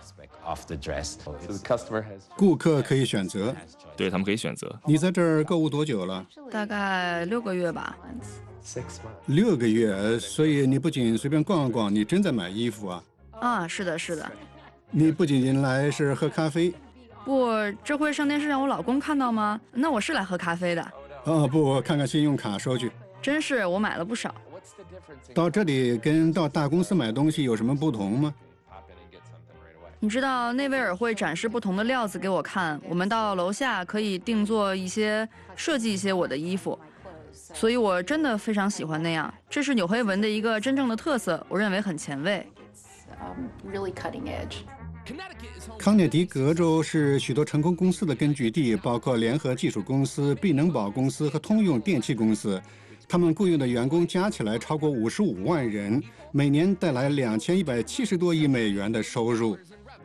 [SPEAKER 5] 顾客可以选择，
[SPEAKER 1] 对，他们可以选择。
[SPEAKER 5] 你在这儿购物多久了？
[SPEAKER 20] 大概六个月吧。
[SPEAKER 5] 六个月，所以你不仅随便逛逛，你真在买衣服啊？
[SPEAKER 20] 啊，是的，是的。
[SPEAKER 5] 你不仅仅来是喝咖啡？
[SPEAKER 20] 不，这会上电视让我老公看到吗？那我是来喝咖啡的。
[SPEAKER 5] 哦，不，看看信用卡收据。
[SPEAKER 20] 真是，我买了不少。
[SPEAKER 5] 到这里跟到大公司买东西有什么不同吗？
[SPEAKER 20] 你知道内维尔会展示不同的料子给我看，我们到楼下可以定做一些设计一些我的衣服。
[SPEAKER 4] 所以我真的非常喜欢那样。这是纽黑文的一个真正的特色，我认为很前卫。
[SPEAKER 3] Really cutting edge.
[SPEAKER 5] 康涅狄格州是许多成功公司的根据地，包括联合技术公司、必能宝公司和通用电气公司。他们雇佣的员工加起来超过五十五万人，每年带来两千一百七十多亿美元的收入。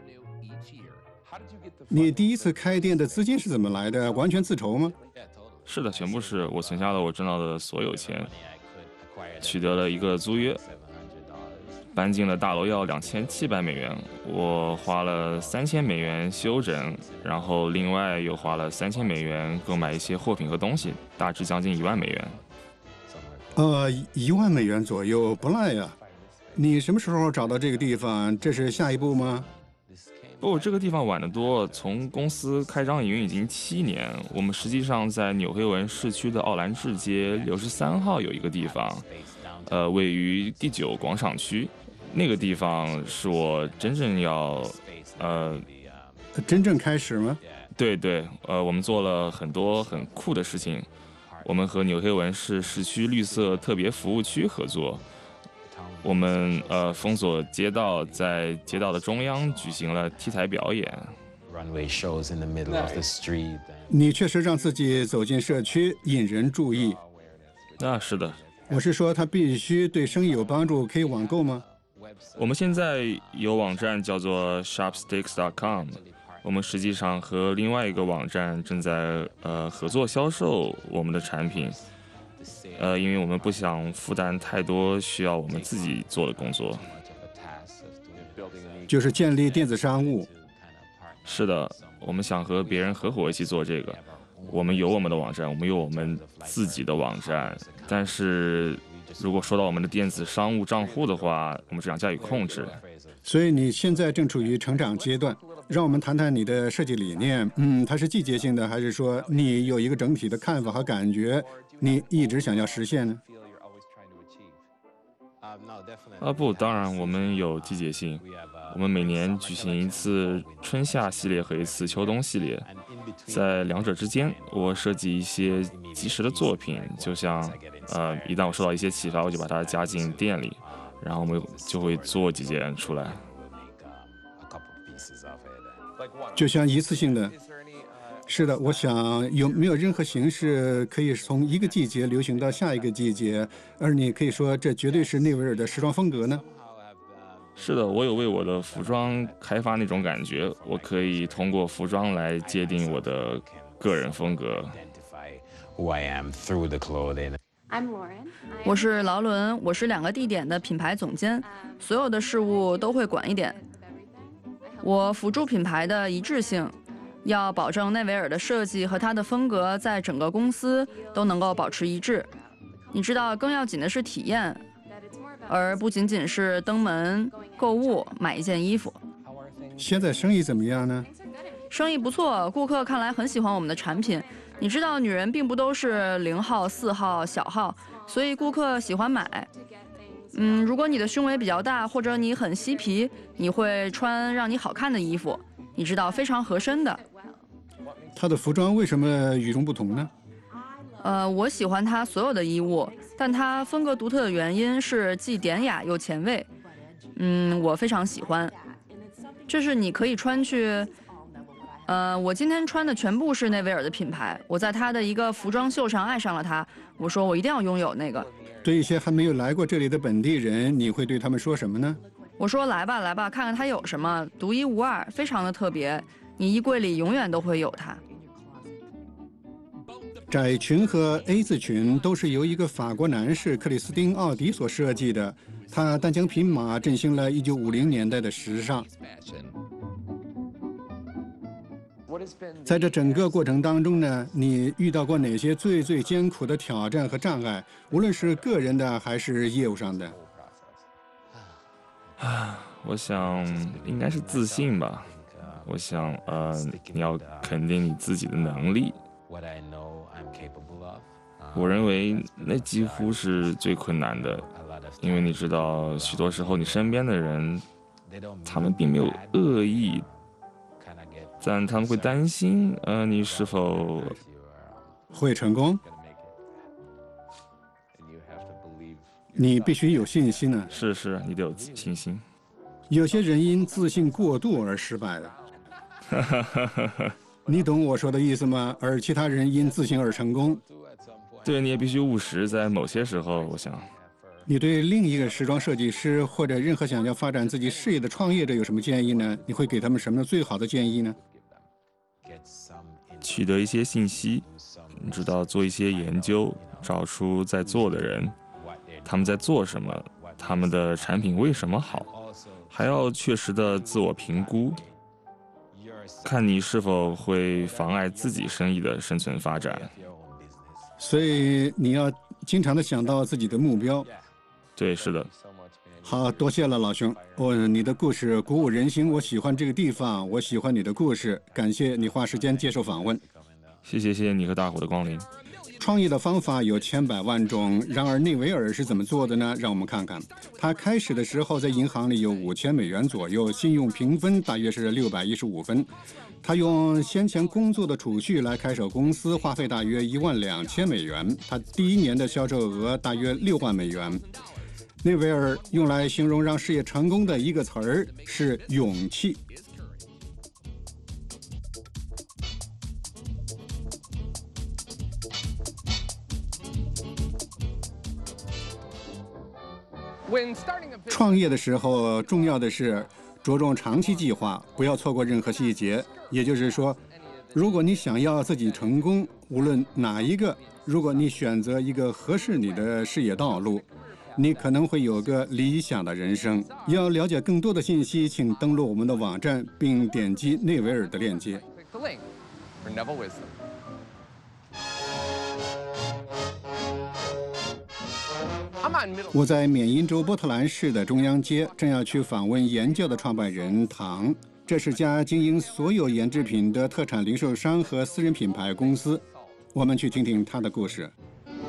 [SPEAKER 5] 你第一次开店的资金是怎么来的？完全自筹吗？
[SPEAKER 1] 是的，全部是我存下了我挣到的所有钱，取得了一个租约。搬进了大楼要两千七百美元，我花了三千美元修整，然后另外又花了三千美元购买一些货品和东西，大致将近一万美元。
[SPEAKER 5] 呃，一万美元左右，不赖呀。你什么时候找到这个地方？这是下一步吗？
[SPEAKER 1] 不，这个地方晚得多。从公司开张营运已经七年，我们实际上在纽黑文市区的奥兰治街六十三号有一个地方，呃，位于第九广场区。那个地方是我真正要，呃，
[SPEAKER 5] 真正开始吗？
[SPEAKER 1] 对对，呃，我们做了很多很酷的事情。我们和纽黑文市市区绿色特别服务区合作，我们呃封锁街道，在街道的中央举行了 T 台表演。
[SPEAKER 5] 你确实让自己走进社区，引人注意。
[SPEAKER 1] 那是的。
[SPEAKER 5] 我是说，它必须对生意有帮助，可以网购吗？
[SPEAKER 1] 我们现在有网站叫做 shopsticks dot com， 我们实际上和另外一个网站正在呃合作销售我们的产品，呃，因为我们不想负担太多需要我们自己做的工作。
[SPEAKER 5] 就是建立电子商务。
[SPEAKER 1] 是的，我们想和别人合伙一起做这个。我们有我们的网站，我们有我们自己的网站，但是如果说到我们的电子商务账户的话，我们只想加以控制。
[SPEAKER 5] 所以你现在正处于成长阶段，让我们谈谈你的设计理念。嗯，它是季节性的，还是说你有一个整体的看法和感觉，你一直想要实现呢？
[SPEAKER 1] 啊不，当然我们有季节性，我们每年举行一次春夏系列和一次秋冬系列，在两者之间，我设计一些即时的作品，就像呃，一旦我受到一些启发，我就把它加进店里，然后我们就会做几件出来。
[SPEAKER 5] 就像一次性的。是的，我想有没有任何形式可以从一个季节流行到下一个季节，而你可以说这绝对是内维尔的时装风格呢？
[SPEAKER 1] 是的，我有为我的服装开发那种感觉，我可以通过服装来界定我的个人风格。
[SPEAKER 4] 我是劳伦，我是两个地点的品牌总监，所有的事务都会管一点。我辅助品牌的一致性。要保证内维尔的设计和它的风格在整个公司都能够保持一致。你知道，更要紧的是体验，而不仅仅是登门购物买一件衣服。
[SPEAKER 5] 现在生意怎么样呢？
[SPEAKER 4] 生意不错，顾客看来很喜欢我们的产品。你知道，女人并不都是零号、四号、小号，所以顾客喜欢买。嗯，如果你的胸围比较大，或者你很嬉皮，你会穿让你好看的衣服，你知道，非常合身的。
[SPEAKER 5] 他的服装为什么与众不同呢？
[SPEAKER 4] 呃，我喜欢他所有的衣物，但他风格独特的原因是既典雅又前卫。嗯，我非常喜欢。这是你可以穿去，呃，我今天穿的全部是内维尔的品牌。我在他的一个服装秀上爱上了他，我说我一定要拥有那个。
[SPEAKER 5] 对一些还没有来过这里的本地人，你会对他们说什么呢？
[SPEAKER 4] 我说来吧来吧，看看它有什么，独一无二，非常的特别，你衣柜里永远都会有它。
[SPEAKER 5] 窄裙和 A 字裙都是由一个法国男士克里斯汀·奥迪所设计的，他单枪匹马振兴了一九五零年代的时尚。在这整个过程当中呢，你遇到过哪些最最艰苦的挑战和障碍，无论是个人的还是业务上的？
[SPEAKER 1] 啊，我想应该是自信吧。我想，呃，你要肯定你自己的能力。我认为那几乎是最困难的，因为你知道，许多时候你身边的人，他们并没有恶意，但他们会担心，呃，你是否
[SPEAKER 5] 会成功。 你必须有信心呢。
[SPEAKER 1] 是是，你得有信心。
[SPEAKER 5] 有些人因自信过度而失败的。你懂我说的意思吗？而其他人因自信而成功。
[SPEAKER 1] 对，你也必须务实，在某些时候，我想。
[SPEAKER 5] 你对另一个时装设计师或者任何想要发展自己事业的创业者有什么建议呢？你会给他们什么最好的建议呢？
[SPEAKER 1] 取得一些信息，你知道，做一些研究，找出在做的人，他们在做什么，他们的产品为什么好，还要确实的自我评估，看你是否会妨碍自己生意的生存发展。
[SPEAKER 5] 所以你要经常的想到自己的目标。
[SPEAKER 1] 对，是的。
[SPEAKER 5] 好多谢了，老兄。哦，你的故事鼓舞人心，我喜欢这个地方，我喜欢你的故事。感谢你花时间接受访问。
[SPEAKER 1] 谢谢，谢谢你和大伙的光临。
[SPEAKER 5] 创业的方法有千百万种，然而内维尔是怎么做的呢？让我们看看。他开始的时候在银行里有五千美元左右，信用评分大约是六百一十五分。他用先前工作的储蓄来开设公司，花费大约一万两千美元。他第一年的销售额大约六万美元。内维尔用来形容让事业成功的一个词儿是勇气。创业的时候，重要的是着重长期计划，不要错过任何细节。也就是说，如果你想要自己成功，无论哪一个，如果你选择一个合适你的事业道路，你可能会有个理想的人生。要了解更多的信息，请登录我们的网站，并点击内维尔的链接。我在缅因州波特兰市的中央街，正要去访问研究的创办人唐。这是家经营所有研制品的特产零售商和私人品牌公司。我们去听听他的故事。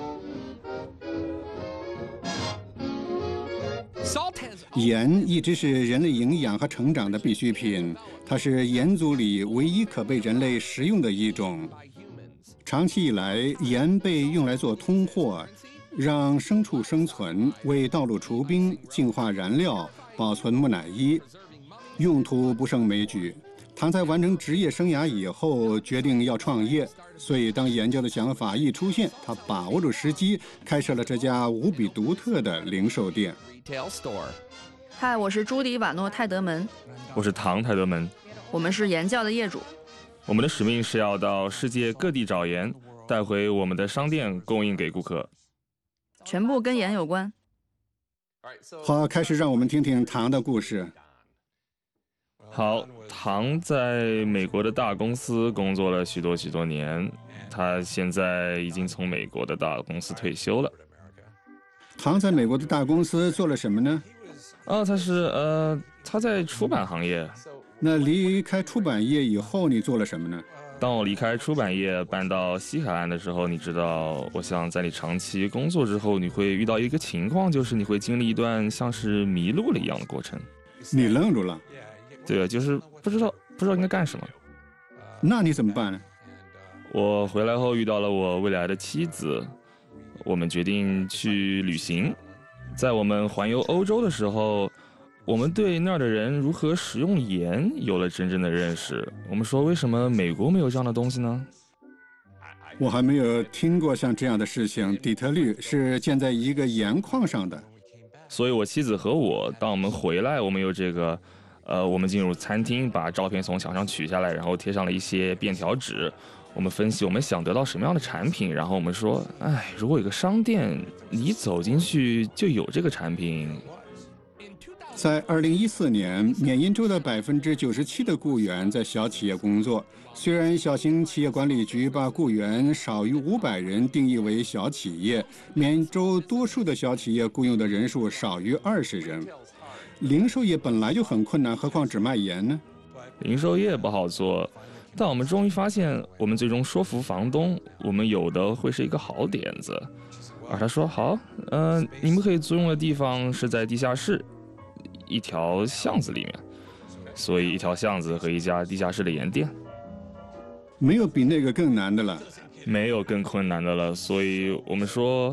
[SPEAKER 5] 盐一直是人类营养和成长的必需品，它是盐族里唯一可被人类食用的一种。长期以来，盐被用来做通货，让牲畜生存，为道路除冰、净化燃料、保存木乃伊，用途不胜枚举。唐在完成职业生涯以后，决定要创业，所以当研究的想法一出现，他把握住时机，开设了这家无比独特的零售店。
[SPEAKER 4] 嗨，我是朱迪·瓦诺·泰德门。
[SPEAKER 1] 我是唐·泰德门。
[SPEAKER 4] 我们是盐教的业主。
[SPEAKER 1] 我们的使命是要到世界各地找盐，带回我们的商店供应给顾客。
[SPEAKER 4] 全部跟盐有关。
[SPEAKER 5] 好，开始让我们听听唐的故事。
[SPEAKER 1] 好，唐在美国的大公司工作了许多许多年，他现在已经从美国的大公司退休了。
[SPEAKER 5] 唐在美国的大公司做了什么呢？
[SPEAKER 1] 哦，他是呃，他在出版行业。
[SPEAKER 5] 那离开出版业以后，你做了什么呢？
[SPEAKER 1] 当我离开出版业搬到西海岸的时候，你知道，我想在你长期工作之后，你会遇到一个情况，就是你会经历一段像是迷路了一样的过程。
[SPEAKER 5] 你愣住了？
[SPEAKER 1] 对，就是不知道不知道应该干什么。
[SPEAKER 5] 那你怎么办呢？
[SPEAKER 1] 我回来后遇到了我未来的妻子，我们决定去旅行。在我们环游欧洲的时候，我们对那儿的人如何使用盐有了真正的认识。我们说，为什么美国没有这样的东西呢？
[SPEAKER 5] 我还没有听过像这样的事情。底特律是建在一个盐矿上的。
[SPEAKER 1] 所以我妻子和我，当我们回来，我们有这个呃，我们进入餐厅，把照片从墙上取下来，然后贴上了一些便条纸。我们分析我们想得到什么样的产品，然后我们说，哎，如果有个商店，你走进去就有这个产品。
[SPEAKER 5] 在二零一四年，缅因州的百分之九十七的雇员在小企业工作。虽然小型企业管理局把雇员少于五百人定义为小企业，缅因州多数的小企业雇佣的人数少于二十人。零售业本来就很困难，何况只卖盐呢？
[SPEAKER 1] 零售业不好做，但我们终于发现，我们最终说服房东，我们有的会是一个好点子。而他说好，嗯、呃，你们可以租用的地方是在地下室，一条巷子里面，所以一条巷子和一家地下室的盐店。
[SPEAKER 5] 没有比那个更难的了。
[SPEAKER 1] 没有更困难的了，所以我们说，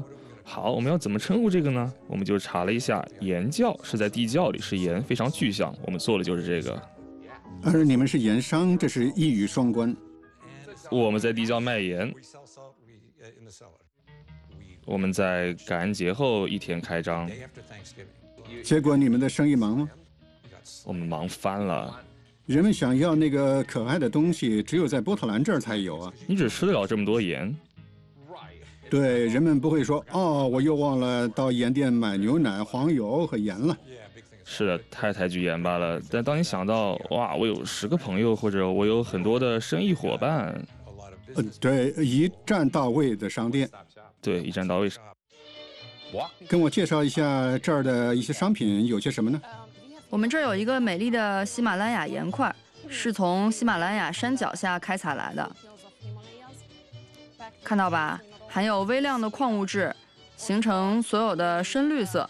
[SPEAKER 1] 好，我们要怎么称呼这个呢？我们就查了一下，盐窖是在地窖里，是盐，非常具象。我们做的就是这个。
[SPEAKER 5] 而你们是盐商，这是一语双关。
[SPEAKER 1] 我们在地窖卖盐。我们在感恩节后一天开张。
[SPEAKER 5] 结果你们的生意忙吗？
[SPEAKER 1] 我们忙翻了。
[SPEAKER 5] 人们想要那个可爱的东西，只有在波特兰这儿才有啊。
[SPEAKER 1] 你只吃得了这么多盐。
[SPEAKER 5] 对，人们不会说哦，我又忘了到盐店买牛奶、黄油和盐了。
[SPEAKER 1] 是的，太太举盐巴了。但当你想到哇，我有十个朋友，或者我有很多的生意伙伴，
[SPEAKER 5] 呃，对，一站到位的商店。
[SPEAKER 1] 对，一站到位。
[SPEAKER 5] 跟我介绍一下这儿的一些商品有些什么呢？
[SPEAKER 4] 我们这儿有一个美丽的喜马拉雅盐块，是从喜马拉雅山脚下开采来的，看到吧？含有微量的矿物质，形成所有的深绿色。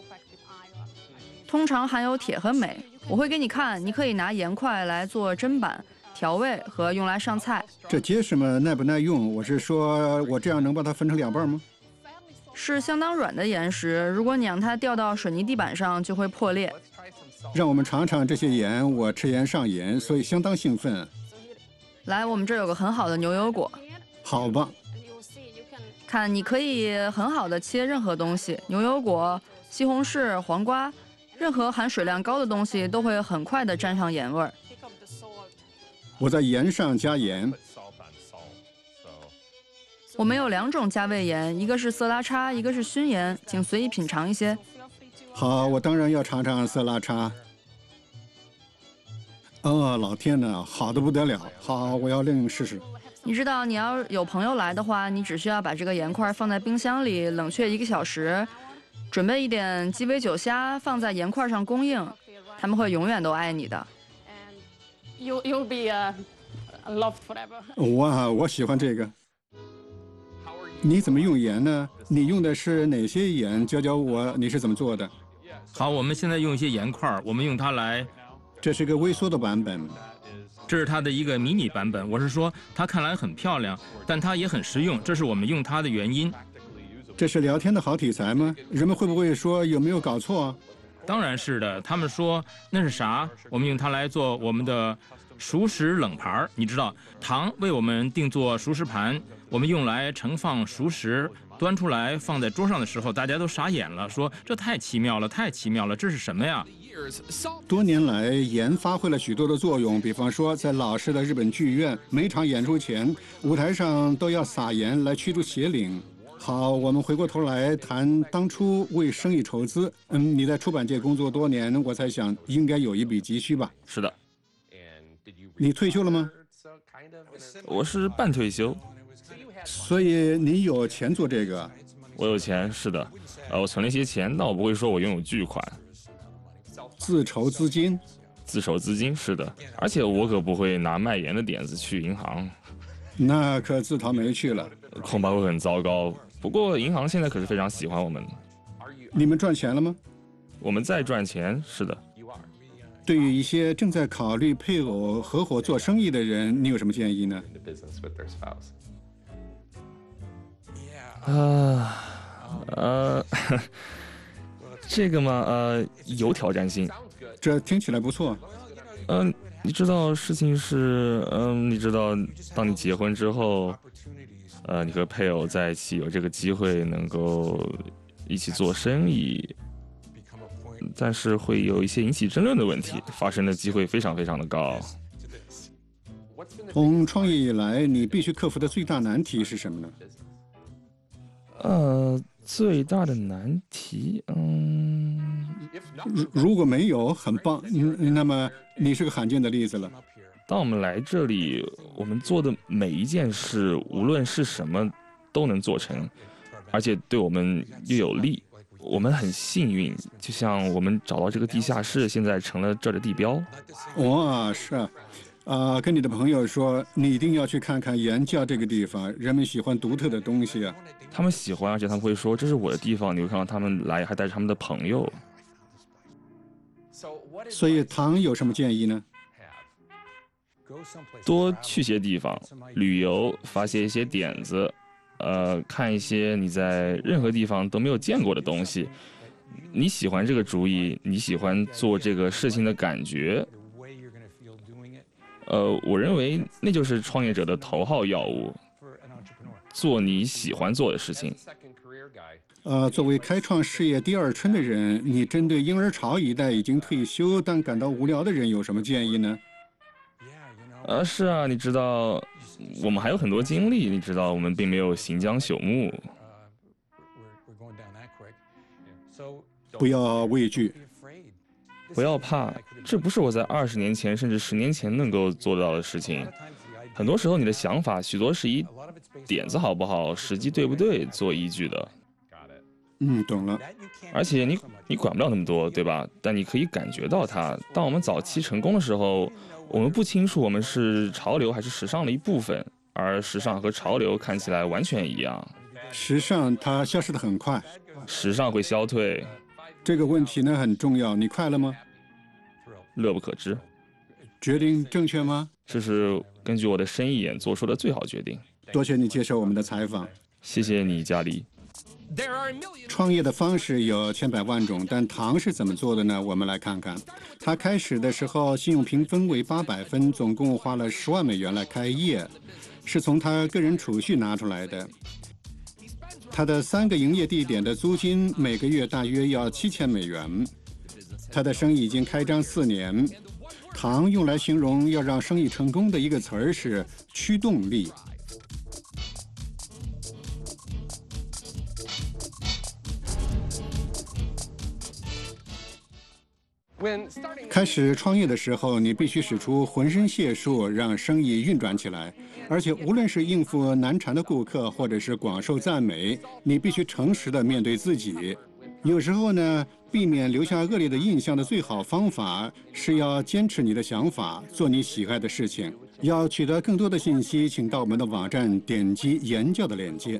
[SPEAKER 4] 通常含有铁和镁。我会给你看，你可以拿盐块来做砧板、调味和用来上菜。
[SPEAKER 5] 这结实吗？耐不耐用？我是说，我这样能把它分成两半吗？
[SPEAKER 4] 是相当软的岩石，如果你让它掉到水泥地板上，就会破裂。
[SPEAKER 5] 让我们尝尝这些盐，我吃盐上瘾，所以相当兴奋。
[SPEAKER 4] 来，我们这儿有个很好的牛油果。
[SPEAKER 5] 好吧。
[SPEAKER 4] 看，你可以很好的切任何东西，牛油果、西红柿、黄瓜，任何含水量高的东西都会很快的沾上盐味儿。
[SPEAKER 5] 我在盐上加盐。
[SPEAKER 4] 我们有两种加味盐，一个是色拉叉，一个是熏盐，请随意品尝一些。
[SPEAKER 5] 好，我当然要尝尝色拉叉。哦，老天呐，好的不得了！好，我要另试试。
[SPEAKER 4] 你知道，你要有朋友来的话，你只需要把这个盐块放在冰箱里冷却一个小时，准备一点鸡尾酒虾放在盐块上供应，他们会永远都爱你的。
[SPEAKER 8] You you'll be uh, loved forever.
[SPEAKER 5] 哇，我喜欢这个。你怎么用盐呢？你用的是哪些盐？教教我，你是怎么做的？
[SPEAKER 9] 好，我们现在用一些盐块，我们用它来。
[SPEAKER 5] 这是个微缩的版本。
[SPEAKER 9] 这是它的一个迷你版本。我是说，它看来很漂亮，但它也很实用，这是我们用它的原因。
[SPEAKER 5] 这是聊天的好题材吗？人们会不会说有没有搞错啊？
[SPEAKER 9] 当然是的，他们说那是啥？我们用它来做我们的熟食冷盘。你知道，糖为我们定做熟食盘，我们用来盛放熟食，端出来放在桌上的时候，大家都傻眼了，说这太奇妙了，太奇妙了，这是什么呀？
[SPEAKER 5] 多年来，盐发挥了许多的作用。比方说，在老式的日本剧院，每场演出前，舞台上都要撒盐来驱逐邪灵。好，我们回过头来谈当初为生意筹资。嗯，你在出版界工作多年，我猜想应该有一笔急需吧？
[SPEAKER 1] 是的。
[SPEAKER 5] 你退休了吗？
[SPEAKER 1] 我是半退休。
[SPEAKER 5] 所以你有钱做这个？
[SPEAKER 1] 我有钱，是的。呃，我存了一些钱，但我不会说我拥有巨款。
[SPEAKER 5] 自筹资金，
[SPEAKER 1] 自筹资金是的，而且我可不会拿卖盐的点子去银行，
[SPEAKER 5] 那可自讨没趣了，
[SPEAKER 1] 恐怕会很糟糕。不过银行现在可是非常喜欢我们。
[SPEAKER 5] 你们赚钱了吗？
[SPEAKER 1] 我们在赚钱，是的。
[SPEAKER 5] 对于一些正在考虑配偶合伙做生意的人，你有什么建议呢？
[SPEAKER 1] 啊，呃。这个嘛，呃，有挑战性。
[SPEAKER 5] 这听起来不错。
[SPEAKER 1] 嗯、呃，你知道事情是，嗯、呃，你知道，当你结婚之后，呃，你和配偶在一起有这个机会能够一起做生意，但是会有一些引起争论的问题，发生的机会非常非常的高。
[SPEAKER 5] 从创业以来，你必须克服的最大难题是什么呢？
[SPEAKER 1] 呃。最大的难题，嗯，
[SPEAKER 5] 如如果没有，很棒，嗯，那么你是个罕见的例子了。
[SPEAKER 1] 当我们来这里，我们做的每一件事，无论是什么，都能做成，而且对我们又有利。我们很幸运，就像我们找到这个地下室，现在成了这儿的地标。
[SPEAKER 5] 哇，是啊。啊、呃，跟你的朋友说，你一定要去看看盐窖这个地方，人们喜欢独特的东西啊。
[SPEAKER 1] 他们喜欢，而且他们会说这是我的地方。你会看到他们来，还带着他们的朋友。
[SPEAKER 5] 所以唐有什么建议呢？
[SPEAKER 1] 多去些地方旅游，发现一些点子， 呃，看一些你在任何地方都没有见过的东西。你喜欢这个主意，你喜欢做这个事情的感觉，呃，我认为那就是创业者的头号要务，做你喜欢做的事情。
[SPEAKER 5] 呃，作为开创事业第二春的人，你针对婴儿潮一代已经退休但感到无聊的人有什么建议呢？
[SPEAKER 1] 呃，是啊，你知道，我们还有很多经历，你知道，我们并没有行将朽木。
[SPEAKER 5] 不要畏惧，
[SPEAKER 1] 不要怕，这不是我在二十年前甚至十年前能够做到的事情。很多时候，你的想法许多是以点子好不好、时机对不对做依据的。
[SPEAKER 5] 嗯，懂了。
[SPEAKER 1] 而且你你管不了那么多，对吧？但你可以感觉到它。当我们早期成功的时候，我们不清楚我们是潮流还是时尚的一部分，而时尚和潮流看起来完全一样。
[SPEAKER 5] 时尚它消失得很快，
[SPEAKER 1] 时尚会消退。
[SPEAKER 5] 这个问题呢很重要，你快乐吗？
[SPEAKER 1] 乐不可支。
[SPEAKER 5] 决定正确吗？
[SPEAKER 1] 这是根据我的生意眼做出的最好决定。
[SPEAKER 5] 多谢你接受我们的采访。
[SPEAKER 1] 谢谢你，嘉黎。
[SPEAKER 5] 创业的方式有千百万种，但唐是怎么做的呢？我们来看看。他开始的时候信用评分为八百分，总共花了十万美元来开业，是从他个人储蓄拿出来的。他的三个营业地点的租金每个月大约要七千美元。他的生意已经开张四年。唐用来形容要让生意成功的一个词儿是驱动力。开始创业的时候，你必须使出浑身解数，让生意运转起来。而且，无论是应付难缠的顾客，或者是广受赞美，你必须诚实地面对自己。有时候呢，避免留下恶劣的印象的最好方法是要坚持你的想法，做你喜爱的事情。要取得更多的信息，请到我们的网站点击研究的链接。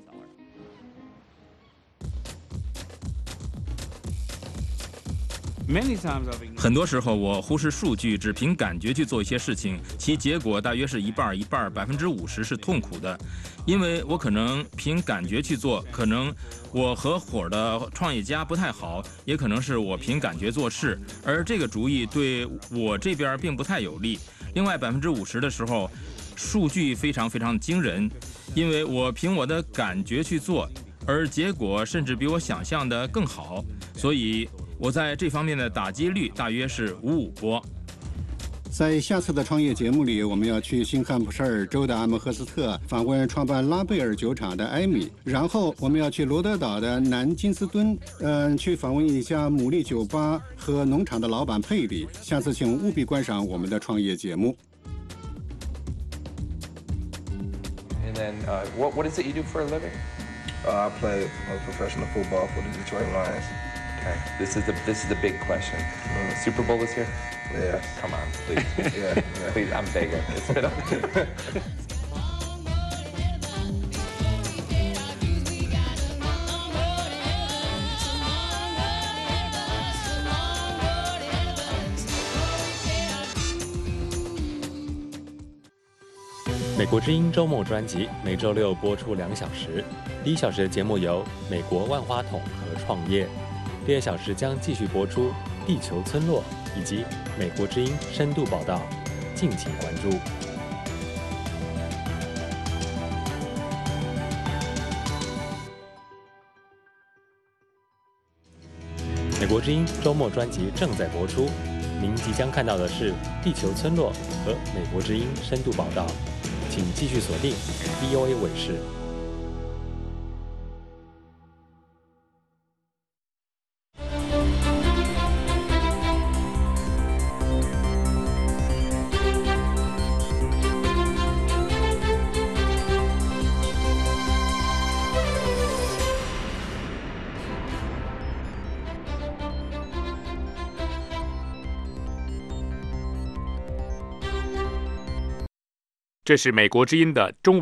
[SPEAKER 9] 很多时候，我忽视数据，只凭感觉去做一些事情，其结果大约是一半一半，百分之五十是痛苦的。因为我可能凭感觉去做，可能我合伙的创业家不太好，也可能是我凭感觉做事，而这个主意对我这边并不太有利。另外百分之五十的时候，数据非常非常惊人，因为我凭我的感觉去做，而结果甚至比我想象的更好，所以我在这方面的打击率大约是五五波。
[SPEAKER 5] 在下次的创业节目里，我们要去新罕布什尔州的阿姆赫斯特访问创办拉贝尔酒厂的艾米，然后我们要去罗德岛的南金斯敦，嗯，去访问一家牡蛎酒吧和农场的老板佩里。下次请务必观赏我们的创业节目。
[SPEAKER 10] And then, uh, what what is it you do for a living?
[SPEAKER 11] Uh, I play uh, professional football for the Detroit Lions.
[SPEAKER 10] Okay, this is the this is the big question. Mm. Super Bowl is here.
[SPEAKER 11] Yeah.
[SPEAKER 10] Come on, please. yeah, yeah. Please, I'm begging. It's been up.
[SPEAKER 12] 美国之音周末专辑每周六播出两小时，第一小时的节目由美国万花筒和创业，第二小时将继续播出地球村落以及美国之音深度报道，敬请关注。美国之音周末专辑正在播出，您即将看到的是地球村落和美国之音深度报道，请继续锁定 V O A 卫视。
[SPEAKER 24] 这是美国之音的中文。